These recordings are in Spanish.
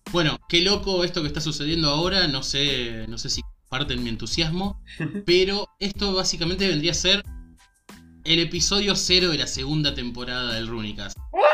Bueno, qué loco esto que está sucediendo ahora, no sé si comparten mi entusiasmo, pero esto básicamente vendría a ser el episodio cero de la segunda temporada del Runicast.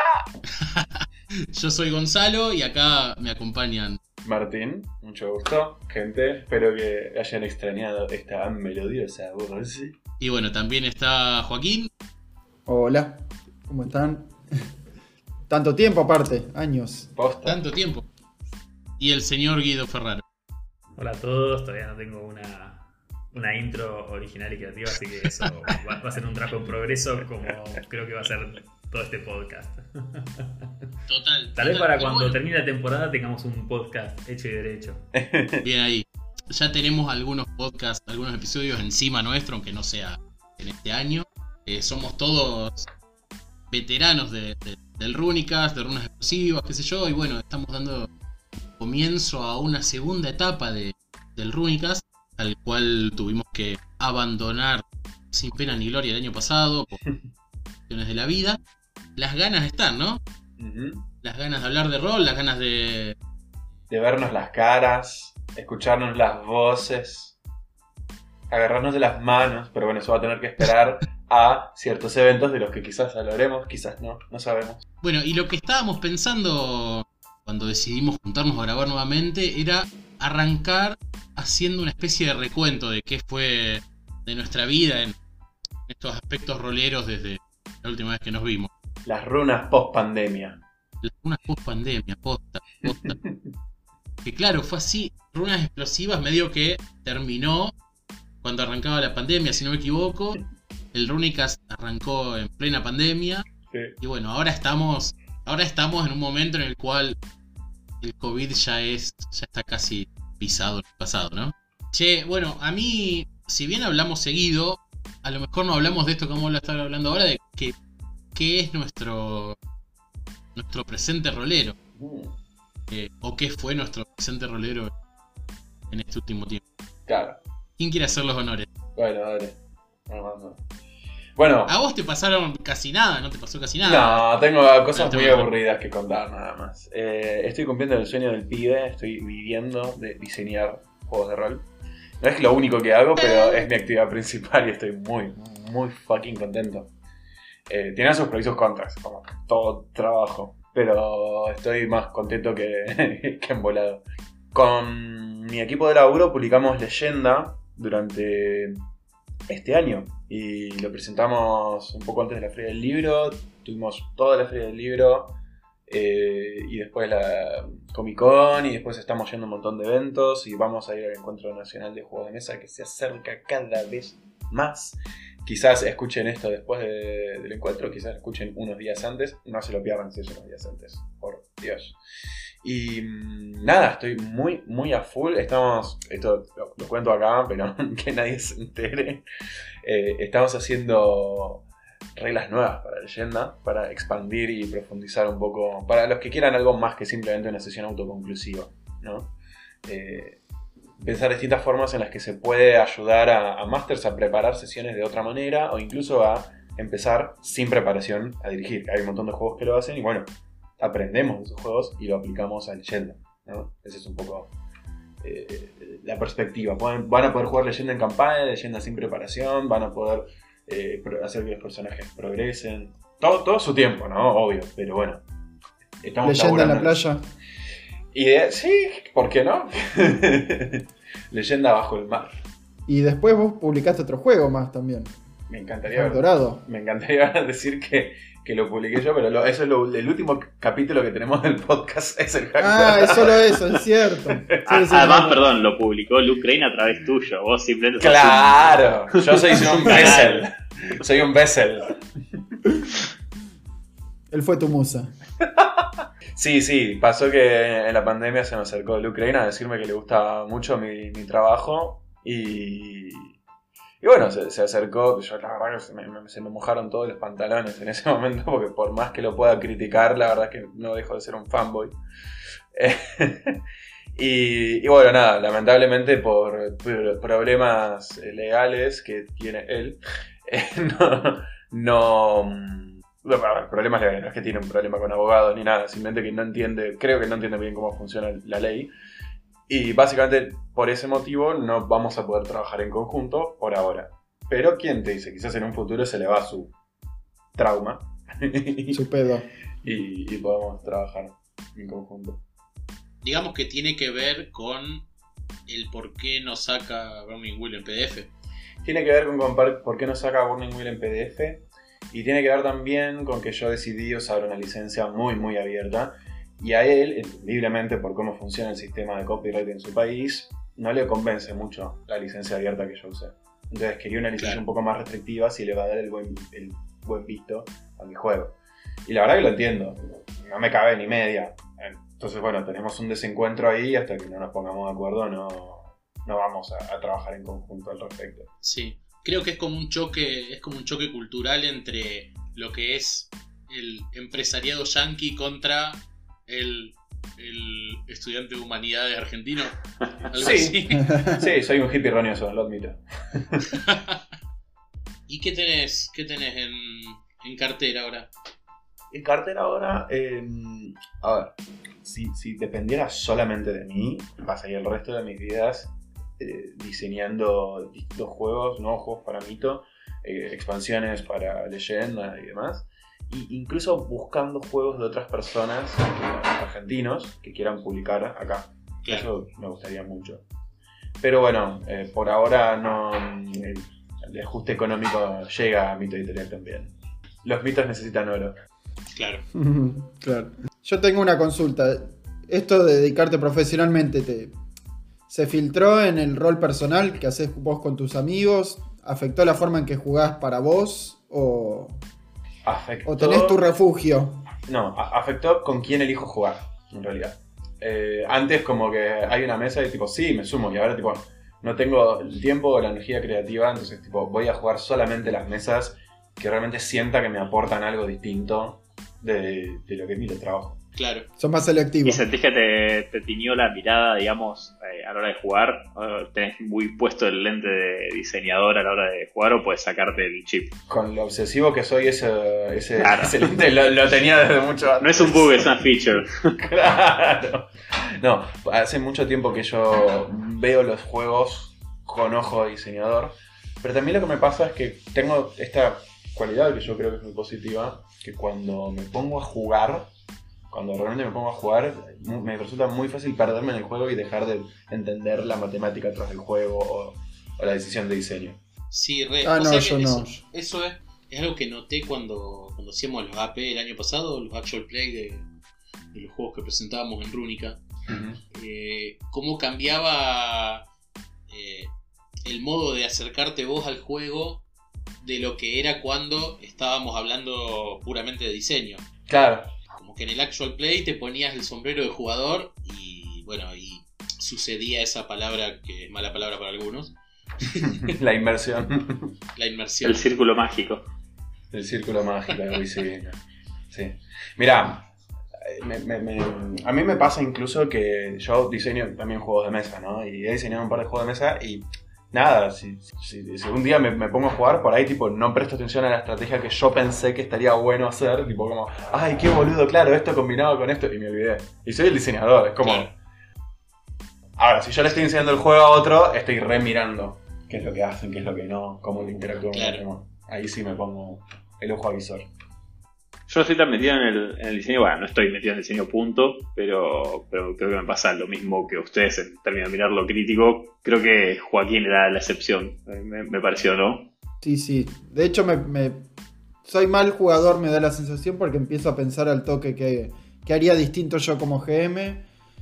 Yo soy Gonzalo y acá me acompañan. Martín, mucho gusto, gente. Espero que hayan extrañado esta melodiosa voz. Y bueno, también está Joaquín. Hola, ¿cómo están? Tanto tiempo aparte, años. Posta. Tanto tiempo. Y el señor Guido Ferraro. Hola a todos, todavía no tengo una intro original y creativa, así que eso va a ser un trabajo en progreso, como creo que va a ser todo este podcast. Total. Tal vez para cuando bueno, termine la temporada tengamos un podcast hecho y derecho. Bien ahí. Ya tenemos algunos podcasts, algunos episodios encima nuestro, aunque no sea en este año. Somos todos veteranos del Runicast, de runas explosivas, qué sé yo, y bueno, estamos dando comienzo a una segunda etapa del Runicast, al cual tuvimos que abandonar sin pena ni gloria el año pasado por cuestiones de la vida. Las ganas están, ¿no? Las ganas de hablar de rol, las ganas de vernos las caras, escucharnos las voces, agarrarnos de las manos, pero bueno, eso va a tener que esperar a ciertos eventos de los que quizás hablaremos, quizás no sabemos. Bueno, y lo que estábamos pensando cuando decidimos juntarnos a grabar nuevamente era arrancar haciendo una especie de recuento de qué fue de nuestra vida en estos aspectos roleros desde la última vez que nos vimos. Las runas post pandemia. Las runas post pandemia, posta. Que claro, fue así, runas explosivas medio que terminó cuando arrancaba la pandemia, si no me equivoco. El Runicast arrancó en plena pandemia. Sí. Y bueno, ahora estamos en un momento en el cual el COVID ya está casi pisado en el pasado, ¿no? Che, bueno, a mí, si bien hablamos seguido, a lo mejor no hablamos de esto que vamos a estar hablando ahora, de qué es nuestro presente rolero. O qué fue nuestro presente rolero en este último tiempo. Claro. ¿Quién quiere hacer los honores? Bueno, dale. No. Bueno. A vos te pasaron casi nada, ¿no te pasó casi nada? No, tengo cosas No, muy aburridas que contar nada más. Estoy cumpliendo el sueño del pibe, estoy viviendo de diseñar juegos de rol. No es lo único que hago, pero es mi actividad principal y estoy muy, muy fucking contento. Tiene sus pros y sus contras, como todo trabajo, pero estoy más contento que embolado. Con mi equipo de laburo publicamos Leyenda durante este año y lo presentamos un poco antes de la Feria del Libro. Tuvimos toda la Feria del Libro y después la Comic Con, y después estamos yendo a un montón de eventos y vamos a ir al Encuentro Nacional de Juegos de Mesa, que se acerca cada vez más. Quizás escuchen esto después del encuentro, quizás escuchen unos días antes, no se lo pierdan si es unos días antes, por Dios. Y nada, estoy muy, muy a full. Esto lo cuento acá, pero que nadie se entere. Estamos haciendo reglas nuevas para Leyenda, para expandir y profundizar un poco, para los que quieran algo más que simplemente una sesión autoconclusiva, ¿no? Pensar distintas formas en las que se puede ayudar a Masters a preparar sesiones de otra manera, o incluso a empezar sin preparación a dirigir. Hay un montón de juegos que lo hacen y bueno, aprendemos de esos juegos y lo aplicamos a Leyenda, ¿no? Esa es un poco la perspectiva. Van a poder jugar Leyenda en campaña, Leyenda sin preparación, van a poder hacer que los personajes progresen. Todo su tiempo, ¿no? Obvio, pero bueno. Leyenda en la playa. Sí, ¿por qué no? Leyenda bajo el mar. Y después vos publicaste otro juego más también. Me encantaría Dorado. Me encantaría decir que lo publiqué yo, pero eso es el último capítulo que tenemos del podcast. Es el Ah, es solo eso, es cierto. Además, perdón, lo publicó Luke Crane a través tuyo. Vos simplemente... ¡Claro! Yo soy un Bessel. Soy un Bessel. Él fue tu musa. Sí, pasó que en la pandemia se me acercó Luke Crane a decirme que le gusta mucho mi trabajo y bueno, se acercó. Yo la verdad que se me mojaron todos los pantalones en ese momento, porque por más que lo pueda criticar, la verdad es que no dejo de ser un fanboy. Y bueno, nada, lamentablemente por problemas legales que tiene él, no problemas legales, no es que tiene un problema con abogados ni nada, simplemente que no entiende, creo que no entiende bien cómo funciona la ley. Y básicamente por ese motivo no vamos a poder trabajar en conjunto por ahora. Pero ¿quién te dice? Quizás en un futuro se le va su trauma. Su pedo. y podemos trabajar en conjunto. Digamos que tiene que ver con el por qué no saca Burning Wheel en PDF. Tiene que ver con por qué no saca Burning Wheel en PDF. Y tiene que ver también con que yo decidí usar una licencia muy muy abierta. Y a él, entendiblemente por cómo funciona el sistema de copyright en su país, no le convence mucho la licencia abierta que yo usé. Entonces quería una licencia un poco más restrictiva si le va a dar el buen visto a mi juego. Y la verdad que lo entiendo, no me cabe ni media. Entonces bueno, tenemos un desencuentro ahí y hasta que no nos pongamos de acuerdo no vamos a trabajar en conjunto al respecto. Sí, creo que es como un choque cultural entre lo que es el empresariado yanqui contra el estudiante de humanidades argentino. Algo así. Sí, soy un hippie roñoso, lo admito. ¿Y qué tenés en cartera ahora? En cartera ahora, a ver, si dependiera solamente de mí, pasaría el resto de mis vidas diseñando distintos juegos, nuevos juegos para Mito, expansiones para Leyendas y demás. Y incluso buscando juegos de otras personas argentinos que quieran publicar acá. Claro. Eso me gustaría mucho. Pero bueno, por ahora no, el ajuste económico llega a Mito Editorial también. Los mitos necesitan oro. Claro. Claro. Yo tengo una consulta. Esto de dedicarte profesionalmente, ¿se filtró en el rol personal que haces vos con tus amigos? ¿Afectó la forma en que jugás para vos? ¿O tenés tu refugio? No, afectó con quién elijo jugar, en realidad. Antes como que hay una mesa y tipo, sí, me sumo. Y ahora tipo, no tengo el tiempo o la energía creativa. Entonces tipo, voy a jugar solamente las mesas que realmente sienta que me aportan algo distinto de lo que es mi trabajo. Claro. Son más selectivos. ¿Y sentís que te tiñó la mirada, digamos, a la hora de jugar? ¿Tenés muy puesto el lente de diseñador a la hora de jugar o puedes sacarte el chip? Con lo obsesivo que soy, ese Claro. lente lo tenía desde mucho antes. No es un bug, es una feature. Claro. No, hace mucho tiempo que yo veo los juegos con ojo de diseñador, pero también lo que me pasa es que tengo esta cualidad que yo creo que es muy positiva, que cuando realmente me pongo a jugar, me resulta muy fácil perderme en el juego y dejar de entender la matemática atrás del juego o la decisión de diseño. Sí, eso es algo que noté cuando hacíamos los AP el año pasado, los actual play de los juegos que presentábamos en Rúnica. Uh-huh. Cómo cambiaba el modo de acercarte vos al juego de lo que era cuando estábamos hablando puramente de diseño. Claro. Como que en el actual play te ponías el sombrero de jugador y bueno, y sucedía esa palabra que es mala palabra para algunos. La inmersión. La inmersión. El círculo mágico. El círculo mágico, sí. Mirá, a mí me pasa incluso que yo diseño también juegos de mesa, ¿no? Y he diseñado un par de juegos de mesa y nada, si un día me pongo a jugar, por ahí tipo no presto atención a la estrategia que yo pensé que estaría bueno hacer, tipo como, ay, qué boludo, claro, esto combinado con esto, y me olvidé. Y soy el diseñador, es como... Claro. Ahora, si yo le estoy enseñando el juego a otro, estoy remirando qué es lo que hacen, qué es lo que no, cómo interactúan. Claro. Ahí sí me pongo el ojo avisor. Yo no estoy tan metido en el diseño, bueno, no estoy metido en el diseño punto, pero creo que me pasa lo mismo que ustedes en términos de mirar lo crítico. Creo que Joaquín era la excepción, me pareció, ¿no? Sí. De hecho, soy mal jugador, me da la sensación, porque empiezo a pensar al toque que haría distinto yo como GM.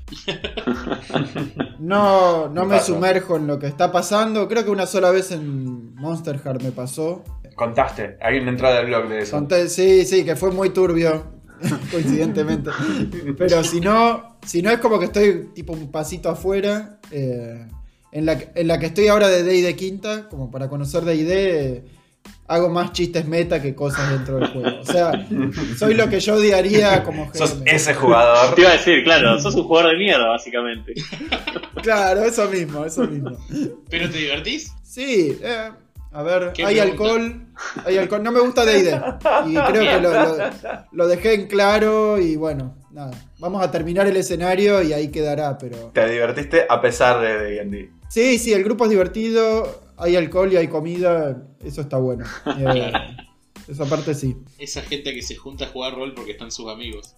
No me sumerjo en lo que está pasando. Creo que una sola vez en Monster Heart me pasó. Contaste, hay una entrada del blog de eso. Conté, sí, que fue muy turbio, coincidentemente. Pero si no es como que estoy tipo un pasito afuera. En la que estoy ahora de D&D quinta, como para conocer D&D, hago más chistes meta que cosas dentro del juego. O sea, soy lo que yo odiaría como GM. Sos ese jugador. Te iba a decir, claro, sos un jugador de mierda, básicamente. Claro, eso mismo. ¿Pero te divertís? Sí, A ver, ¿Qué hay pregunta? alcohol. No me gusta D&D. Y creo que lo dejé en claro y bueno, nada. Vamos a terminar el escenario y ahí quedará, pero... Te divertiste a pesar de D&D. Sí, el grupo es divertido, hay alcohol y hay comida, eso está bueno. Esa parte sí. Esa gente que se junta a jugar rol porque están sus amigos.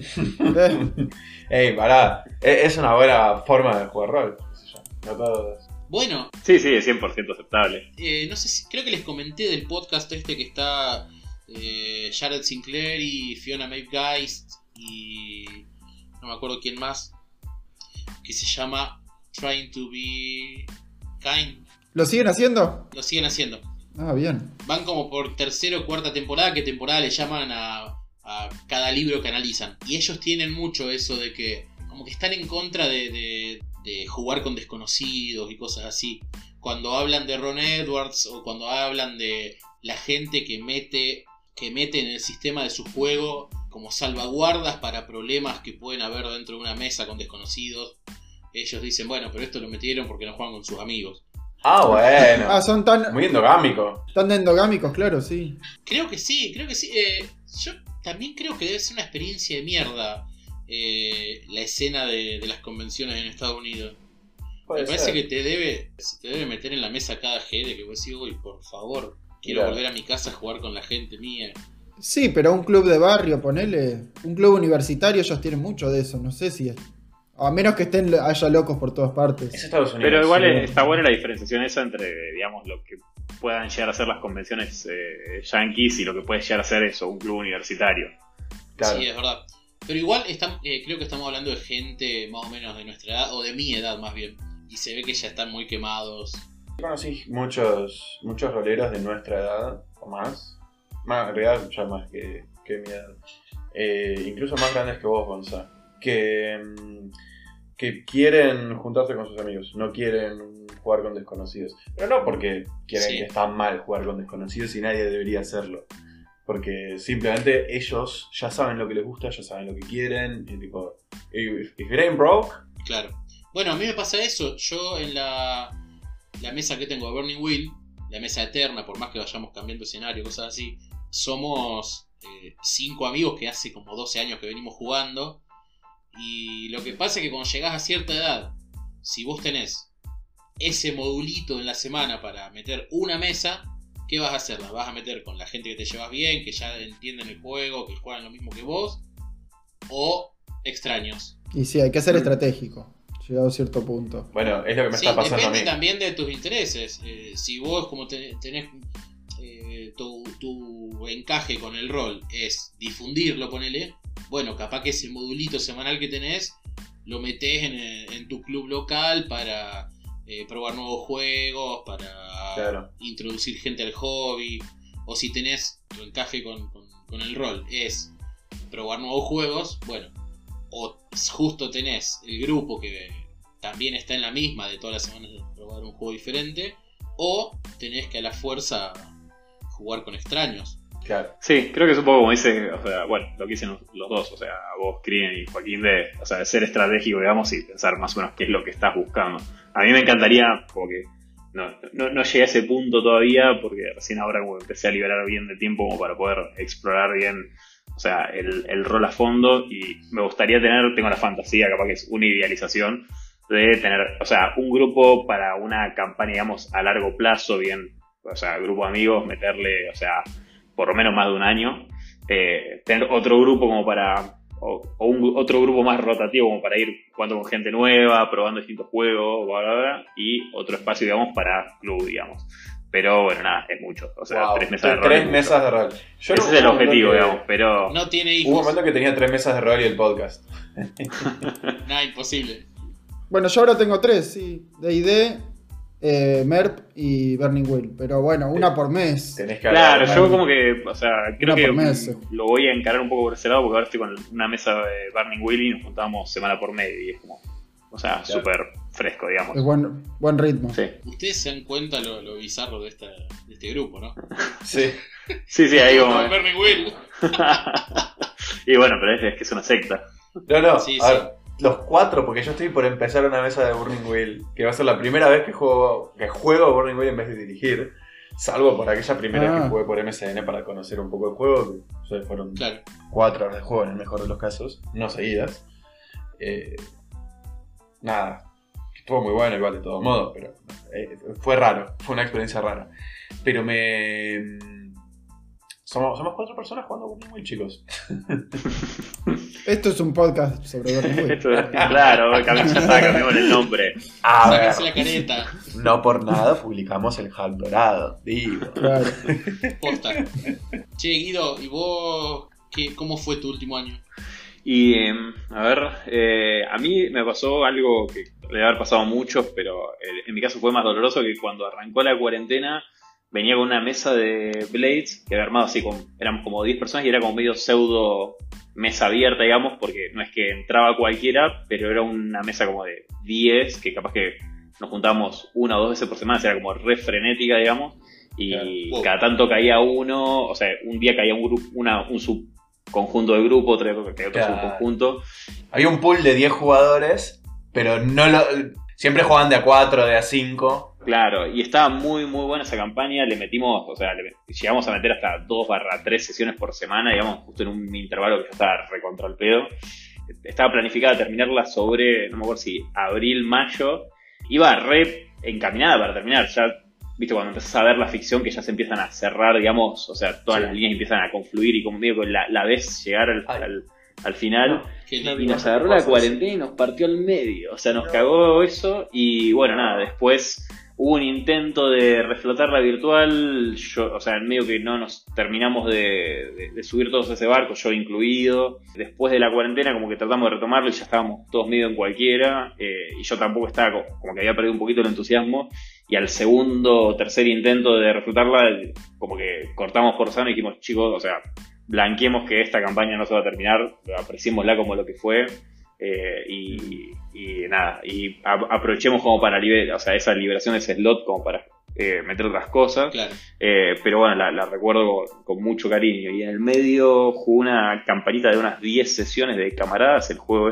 Eh, Pará, es una buena forma de jugar rol. Qué sé yo. No todos. Bueno, Sí, es 100% aceptable. no sé si, creo que les comenté del podcast este que está Jared Sinclair y Fiona Maeve Geist y no me acuerdo quién más, que se llama Trying to Be Kind. ¿Lo siguen haciendo? Lo siguen haciendo. Ah, bien. Van como por tercera o cuarta temporada, que temporada le llaman a cada libro que analizan. Y ellos tienen mucho eso de que como que están en contra de jugar con desconocidos y cosas así. Cuando hablan de Ron Edwards o cuando hablan de la gente que mete en el sistema de su juego como salvaguardas para problemas que pueden haber dentro de una mesa con desconocidos, ellos dicen, bueno, pero esto lo metieron porque no juegan con sus amigos. Ah, bueno. Ah, son tan Muy endogámico. endogámicos, claro, sí. Creo que sí. Yo también creo que debe ser una experiencia de mierda la escena de las convenciones en Estados Unidos. Puede Me parece ser. que se te debe meter en la mesa cada G de que vos decís, uy, por favor, quiero Claro. volver a mi casa a jugar con la gente mía. Sí, pero un club de barrio, ponele. Un club universitario, ellos tienen mucho de eso, no sé si es. A menos que haya locos por todas partes. Es Estados Unidos. Pero igual sí. está buena la diferenciación esa entre, digamos, lo que puedan llegar a ser las convenciones yankees y lo que puede llegar a ser eso, un club universitario. Claro. Sí, es verdad. Pero igual creo que estamos hablando de gente más o menos de nuestra edad, o de mi edad más bien. Y se ve que ya están muy quemados. Yo conocí muchos roleros de nuestra edad, o más. En realidad ya más que mi edad. Incluso más grandes que vos, Gonza. Que quieren juntarse con sus amigos, no quieren jugar con desconocidos. Pero no porque quieren Sí. que está mal jugar con desconocidos y nadie debería hacerlo. Porque simplemente ellos ya saben lo que les gusta, ya saben lo que quieren. Y tipo, if it ain't broke, Claro. Bueno, a mí me pasa eso. Yo en la mesa que tengo de Burning Wheel, la mesa eterna, por más que vayamos cambiando escenario, cosas así, somos 5 amigos que hace como 12 años que venimos jugando. Y lo que pasa es que cuando llegás a cierta edad, si vos tenés ese modulito en la semana para meter una mesa, ¿qué vas a hacer? ¿La vas a meter con la gente que te llevas bien, que ya entienden el juego, que juegan lo mismo que vos? ¿O extraños? Y sí, hay que ser estratégico, llegado a cierto punto. bueno, es lo que me Sí, está pasando a depende mí. también de tus intereses. Si vos como tenés tu encaje con el rol es difundirlo, ponele, bueno, capaz que ese modulito semanal que tenés lo metés en tu club local para probar nuevos juegos, para Claro. introducir gente al hobby. O si tenés tu encaje con el rol es probar nuevos juegos, bueno, o justo tenés el grupo que también está en la misma de todas las semanas de probar un juego diferente, o tenés que a la fuerza jugar con extraños. Claro. Sí, creo que es un poco como dice, o sea, bueno, lo que dicen los dos, o sea, vos, Krien y Joaquín, o sea, de ser estratégico, digamos, y pensar más o menos qué es lo que estás buscando. A mí me encantaría, porque no llegué a ese punto todavía, porque recién ahora como empecé a liberar bien de tiempo como para poder explorar bien, o sea, el rol a fondo, y me gustaría tengo la fantasía, capaz que es una idealización, de tener, o sea, un grupo para una campaña, digamos, a largo plazo, bien, o sea, grupo de amigos, meterle, o sea, por lo menos más de un año, tener otro grupo como para, otro grupo más rotativo como para ir jugando con gente nueva, probando distintos juegos, bla, bla, bla, y otro espacio, digamos, para club, digamos. Pero bueno, nada, es mucho, o sea, Wow, 3 mesas de rol. 3 es mucho. mesas de rol. Yo Ese no- es el hubo un objetivo, momento que- digamos, pero... No tiene Hubo un hijos. momento que tenía 3 mesas de rol y el podcast. Nada, imposible. Bueno, yo ahora tengo 3, sí. D&D, MERP y Burning Wheel. Pero bueno, una por mes. Tenés que Claro, hablar, yo ¿no? como que, o sea, creo Una que por mes. lo voy a encarar un poco por ese lado, porque ahora estoy con una mesa de Burning Wheel y nos juntamos semana por medio, y es como, o sea, Claro. súper fresco, digamos. Es buen ritmo. Sí. Ustedes se dan cuenta lo bizarro de este grupo, ¿no? Sí. Sí, ahí como... Como Burning Wheel. Y bueno, pero es que es una secta. No, Sí, a ver, los 4, porque yo estoy por empezar una mesa de Burning Wheel, que va a ser la primera vez que juego Burning Wheel en vez de dirigir. Salvo por aquella primera vez Ah. que jugué por MSN para conocer un poco el juego, que o sea, fueron Claro. 4 horas de juego en el mejor de los casos, no seguidas. Nada, estuvo muy bueno igual de todos modos, pero fue raro, fue una experiencia rara. Pero somos 4 personas jugando con muy chicos. Esto es un podcast sobre Burning Wheel. Claro, cambiamos el nombre. A ver, Sáquense la careta. no por nada publicamos el Hulk dorado, digo. Claro. Posta. Che, Guido, ¿y vos cómo fue tu último año? Y a ver, a mí me pasó algo que le debe haber pasado a muchos, pero en mi caso fue más doloroso, que cuando arrancó la cuarentena venía con una mesa de Blades que había armado así, éramos como 10 personas y era como medio pseudo mesa abierta, digamos, porque no es que entraba cualquiera, pero era una mesa como de 10, que capaz que nos juntábamos 1 o 2 veces por semana, era como re frenética, digamos, y Claro. Wow. cada tanto caía uno, o sea, un día caía un grupo, un subconjunto de grupo, otro Claro. subconjunto. Había un pool de 10 jugadores, pero siempre jugaban de a 4, de a 5. Claro, y estaba muy muy buena esa campaña, le metimos, o sea, llegamos a meter hasta 2/3 sesiones por semana, digamos, justo en un intervalo que ya estaba recontra el pedo. Estaba planificada terminarla sobre, no me acuerdo si abril, mayo, iba re encaminada para terminar, ya, viste, cuando empezás a ver la ficción que ya se empiezan a cerrar, digamos, o sea, todas Sí. las líneas empiezan a confluir y como medio que la ves llegar al final. Qué Y lindo. nos agarró la cuarentena y nos partió al medio. O sea, nos cagó eso. Y bueno, nada, después hubo un intento de reflotar la virtual. O sea, en medio que no nos terminamos de subir todos a ese barco, yo incluido. Después de la cuarentena, como que tratamos de retomarlo y ya estábamos todos medio en cualquiera. Y yo tampoco estaba, como que había perdido un poquito el entusiasmo. Y al segundo o tercer intento de reflotarla, como que cortamos por sano y dijimos, chicos, o sea, blanqueemos que esta campaña no se va a terminar, apreciémosla como lo que fue, y nada, y aprovechemos como para o sea, esa liberación de ese slot como para meter otras cosas. Claro. Pero bueno, la recuerdo con mucho cariño. Y en el medio jugué una campanita de unas 10 sesiones de Camaradas, el juego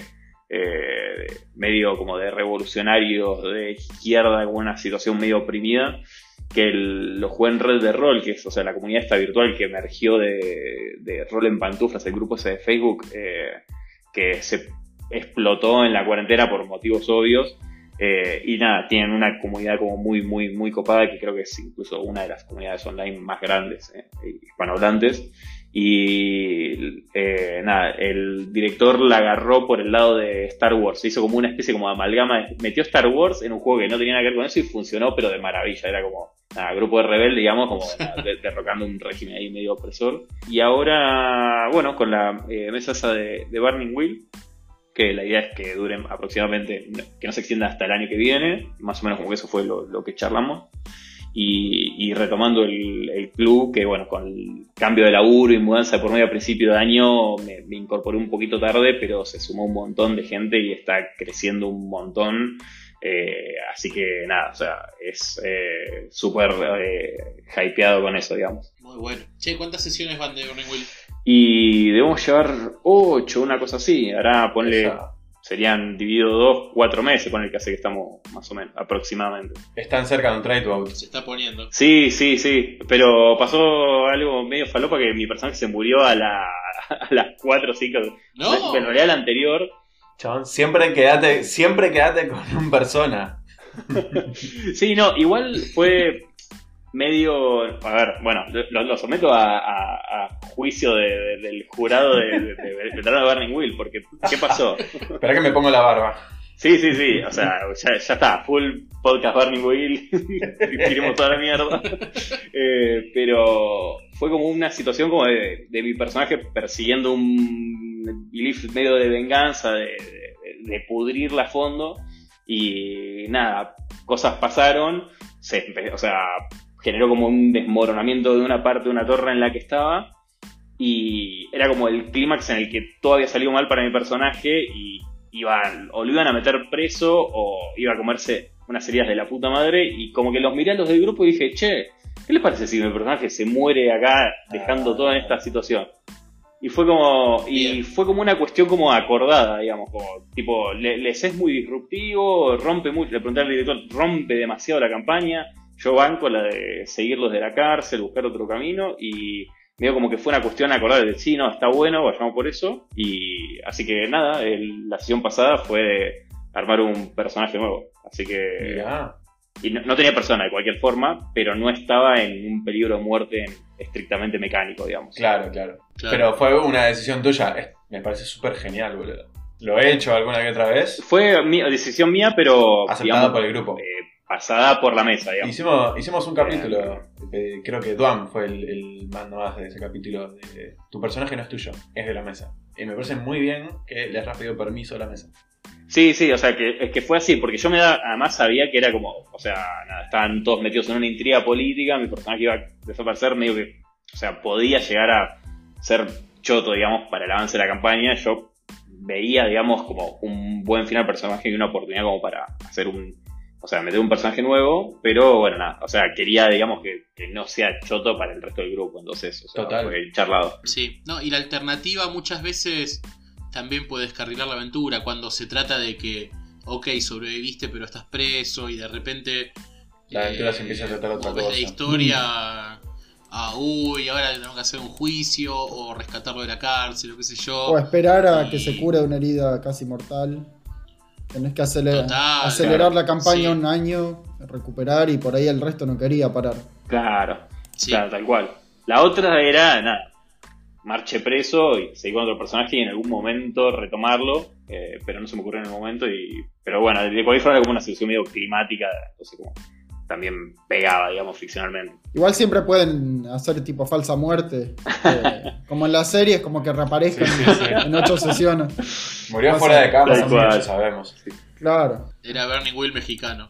medio como de revolucionarios de izquierda, con una situación medio oprimida, que lo jugué en Red de Rol, que es, o sea, la comunidad esta virtual que emergió de Rol en Pantuflas, el grupo ese de Facebook, que se explotó en la cuarentena por motivos obvios. Y nada, tienen una comunidad como muy, muy, muy copada, que creo que es incluso una de las comunidades online más grandes, hispanohablantes. Y nada, el director la agarró por el lado de Star Wars, se hizo como una especie como de amalgama, metió Star Wars en un juego que no tenía nada que ver con eso y funcionó, pero de maravilla. Era como nada, grupo de rebelde, digamos, como derrocando un régimen ahí medio opresor. Y ahora, bueno, con la mesa esa de Burning Wheel, que la idea es que duren aproximadamente, que no se extienda hasta el año que viene, más o menos como que eso fue lo que charlamos. Y retomando el club, que bueno, con el cambio de laburo y mudanza por medio a principio de año me incorporé un poquito tarde, pero se sumó un montón de gente y está creciendo un montón. Así que nada, o sea, es súper hypeado con eso, digamos. Muy bueno. Che, ¿cuántas sesiones van de Burning Wheel? Y debemos llevar 8, una cosa así. Ahora ponle, Esa. serían dividido 4 meses, ponle que hace que estamos más o menos, aproximadamente. Están cerca de un try to out. Se está poniendo. Sí, pero pasó algo medio falopa, que mi personaje se murió a las 4 o 5. ¡No! En realidad la anterior. Chabón, siempre quedate con un persona. Sí, no, igual fue medio. A ver, bueno, lo someto a juicio del jurado de veterano de Burning Wheel, porque ¿qué pasó? Espera que me pongo la barba. Sí, o sea, ya está, full podcast Burning Wheel, tiremos toda la mierda. Pero fue como una situación como de mi personaje persiguiendo un belief medio de venganza, de pudrirla a fondo, y nada, cosas pasaron, o sea, generó como un desmoronamiento de una parte de una torre en la que estaba, y era como el clímax en el que todo había salido mal para mi personaje y o lo iban a meter preso o iba a comerse unas heridas de la puta madre, y como que los miré a los del grupo y dije, che, ¿qué les parece si mi personaje se muere acá dejando todo en esta situación? Y fue como una cuestión como acordada, digamos, como tipo, les es muy disruptivo, rompe mucho, le pregunté al director, rompe demasiado la campaña. yo banco la de seguirlos de la cárcel, buscar otro camino, y medio como que fue una cuestión acordar de sí, no, está bueno, vayamos por eso. Y así que nada, la sesión pasada fue de armar un personaje nuevo. Así que... Mirá. Y no tenía persona de cualquier forma, pero no estaba en un peligro de muerte estrictamente mecánico, digamos. Claro. Pero fue una decisión tuya. Me parece súper genial, boludo. ¿Lo he hecho alguna que otra vez? Fue decisión mía, pero... Aceptada por el grupo. Pasada por la mesa, digamos. Hicimos un capítulo, creo que Duam fue el mando más de ese capítulo. Tu personaje no es tuyo, es de la mesa. Y me parece muy bien que le hayas pedido permiso a la mesa. Sí, o sea, que fue así, porque yo además sabía que era como, o sea, nada, estaban todos metidos en una intriga política, mi personaje iba a desaparecer, medio que, o sea, podía llegar a ser choto, digamos, para el avance de la campaña. Yo veía, digamos, como un buen final personaje y una oportunidad como para hacer meter un personaje nuevo, pero bueno, nada, o sea, quería, digamos, que no sea choto para el resto del grupo, entonces, o sea, total, fue charlado. Sí, no, y la alternativa muchas veces también puede descarrilar la aventura cuando se trata de que, ok, sobreviviste pero estás preso y de repente la aventura se empieza a tratar otra cosa. La historia uy, ahora tenemos que hacer un juicio o rescatarlo de la cárcel o qué sé yo. O esperar a que se cure de una herida casi mortal. Tenés que acelerar la campaña un año, recuperar, y por ahí el resto no quería parar. Claro, tal cual. La otra era, nada, marche preso y seguir con otro personaje y en algún momento retomarlo, pero no se me ocurrió en el momento. Pero bueno, de cualquier forma era como una situación medio climática, entonces como también pegaba, digamos, ficcionalmente. Igual siempre pueden hacer tipo falsa muerte, como en las series, como que reaparezcan en 8 sesiones. Murió fuera de cámara, ya sabemos. Sí. Claro. Era Bernie Will mexicano.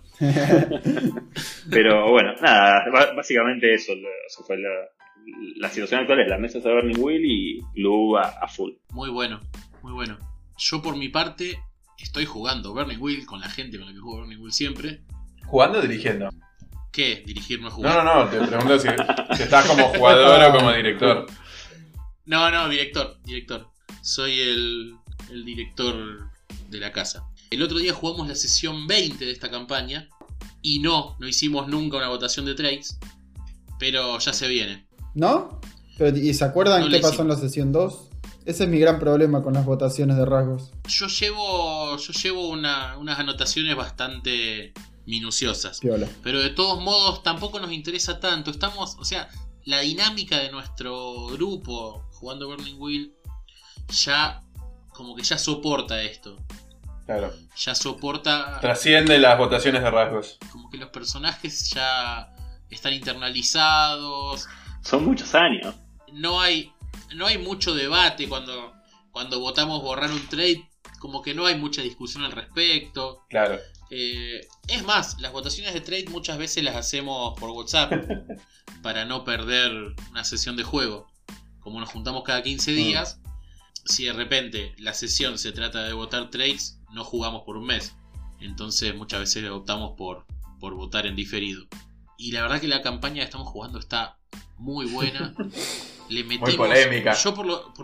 Pero bueno, nada, básicamente eso fue la situación actual, es la mesa de Bernie Will y Lu a full. Muy bueno. Yo por mi parte estoy jugando Bernie Will con la gente con la que juego Bernie Will siempre. ¿Jugando o dirigiendo? ¿Qué? ¿Dirigir no es jugar? No, te pregunto si estás como jugador o como director. No, director. Soy el director de la casa. El otro día jugamos la sesión 20 de esta campaña y no hicimos nunca una votación de trades, pero ya se viene. ¿No? ¿Y se acuerdan qué pasó en la sesión 2? Ese es mi gran problema con las votaciones de rasgos. Yo llevo unas anotaciones bastante minuciosas. Piola. Pero de todos modos tampoco nos interesa tanto. La dinámica de nuestro grupo jugando Burning Wheel ya como que ya soporta esto. Claro. Ya soporta. Trasciende las votaciones de rasgos. Como que los personajes ya están internalizados. Son muchos años. No hay mucho debate cuando votamos borrar un trade. Como que no hay mucha discusión al respecto. Claro. Es más, las votaciones de trade muchas veces las hacemos por WhatsApp para no perder una sesión de juego. Como nos juntamos cada 15 días, si de repente la sesión se trata de votar trades, no jugamos por un mes. Entonces muchas veces optamos por votar en diferido. Y la verdad que la campaña que estamos jugando está muy buena. Le metimos, muy polémica. Yo por lo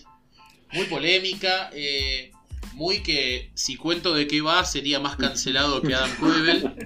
muy polémica. Muy que si cuento de qué va sería más cancelado que Adam Kuebel.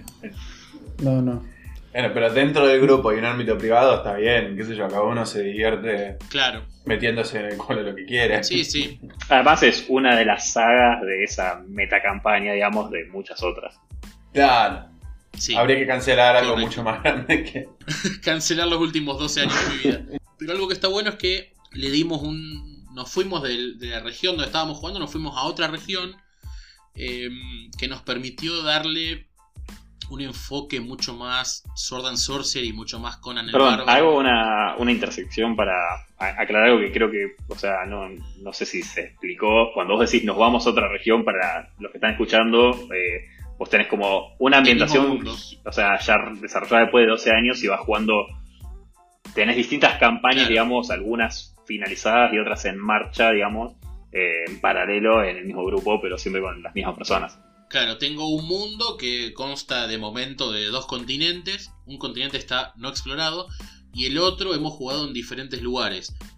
No. Bueno, pero dentro del grupo y un ámbito privado está bien, qué sé yo, cada uno se divierte metiéndose en el culo lo que quiere. Sí. Además es una de las sagas de esa metacampaña, digamos, de muchas otras. Claro. Sí. Habría que cancelar algo mucho más grande que... Cancelar los últimos 12 años de mi vida. Pero algo que está bueno es que le dimos nos fuimos de la región donde estábamos jugando, nos fuimos a otra región que nos permitió darle un enfoque mucho más Sword and Sorcery y mucho más Conan el Bárbaro. Hago una intersección para aclarar algo que creo que, o sea, no sé si se explicó. Cuando vos decís nos vamos a otra región, para los que están escuchando, vos tenés como una ambientación, o sea, ya desarrollada después de 12 años y vas jugando, tenés distintas campañas, digamos, algunas finalizadas y otras en marcha, digamos, en paralelo en el mismo grupo, pero siempre con las mismas personas. Claro, tengo un mundo que consta de momento de 2 continentes. Un continente está no explorado y el otro hemos jugado en diferentes lugares.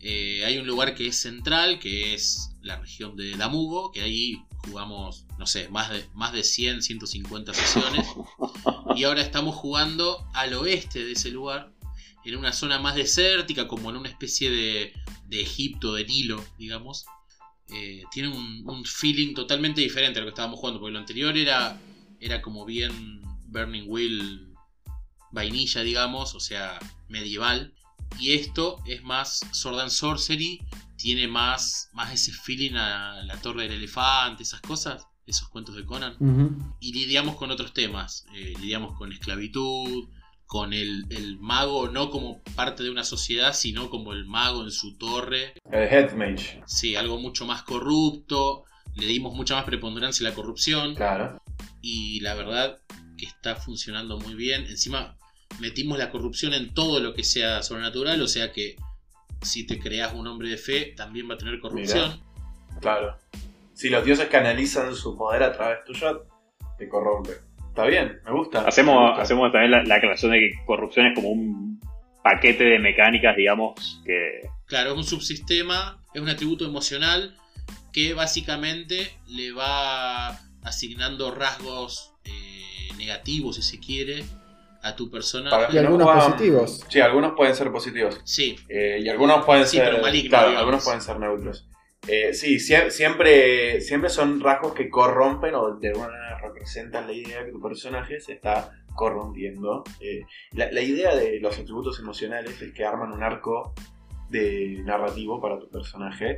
Hay un lugar que es central, que es la región de Damugo, que ahí jugamos, no sé, más de 100, 150 sesiones. Y ahora estamos jugando al oeste de ese lugar, en una zona más desértica, como en una especie de Egipto, de Nilo, digamos. Tiene un feeling totalmente diferente a lo que estábamos jugando, porque lo anterior era como bien Burning Wheel vainilla, digamos, o sea, medieval. Y esto es más Sword and Sorcery, tiene más ese feeling a la Torre del Elefante, esas cosas, esos cuentos de Conan. Y lidiamos con otros temas, lidiamos con esclavitud, con el mago no como parte de una sociedad, sino como el mago en su torre. El Headmage. Sí, algo mucho más corrupto, le dimos mucha más preponderancia a la corrupción. Claro. Y la verdad que está funcionando muy bien. Encima metimos la corrupción en todo lo que sea sobrenatural, o sea que si te creas un hombre de fe también va a tener corrupción. Mirá. Claro. Si los dioses canalizan su poder a través tuyo, te corrompe. Está bien, me gusta. Hacemos también la aclaración de que corrupción es como un paquete de mecánicas, digamos, que... Claro, es un subsistema, es un atributo emocional que básicamente le va asignando rasgos negativos, si se quiere, a tu personaje. Y algunos positivos. Sí, algunos pueden ser positivos. Sí. Y algunos pueden Sí, ser... pero malignos, claro, digamos. algunos pueden ser neutros. Sí, siempre son rasgos que corrompen o de alguna manera representan la idea que tu personaje se está corrompiendo. La idea de los atributos emocionales es que arman un arco de narrativo para tu personaje,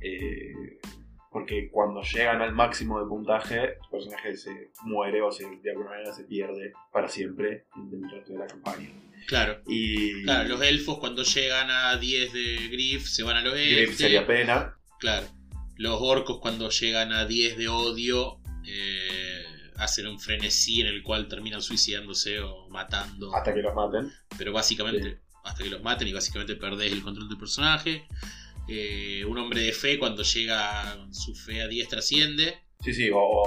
porque cuando llegan al máximo de puntaje, tu personaje se muere o de alguna manera se pierde para siempre dentro de la campaña. Claro. Y Claro, los elfos cuando llegan a 10 de Griff se van al oeste. Griff sería pena. Claro. Los orcos cuando llegan a 10 de odio hacen un frenesí en el cual terminan suicidándose o matando. Hasta que los maten. Pero básicamente, Sí. hasta que los maten y básicamente perdés el control del personaje. Un hombre de fe cuando llega su fe a 10 trasciende. Sí,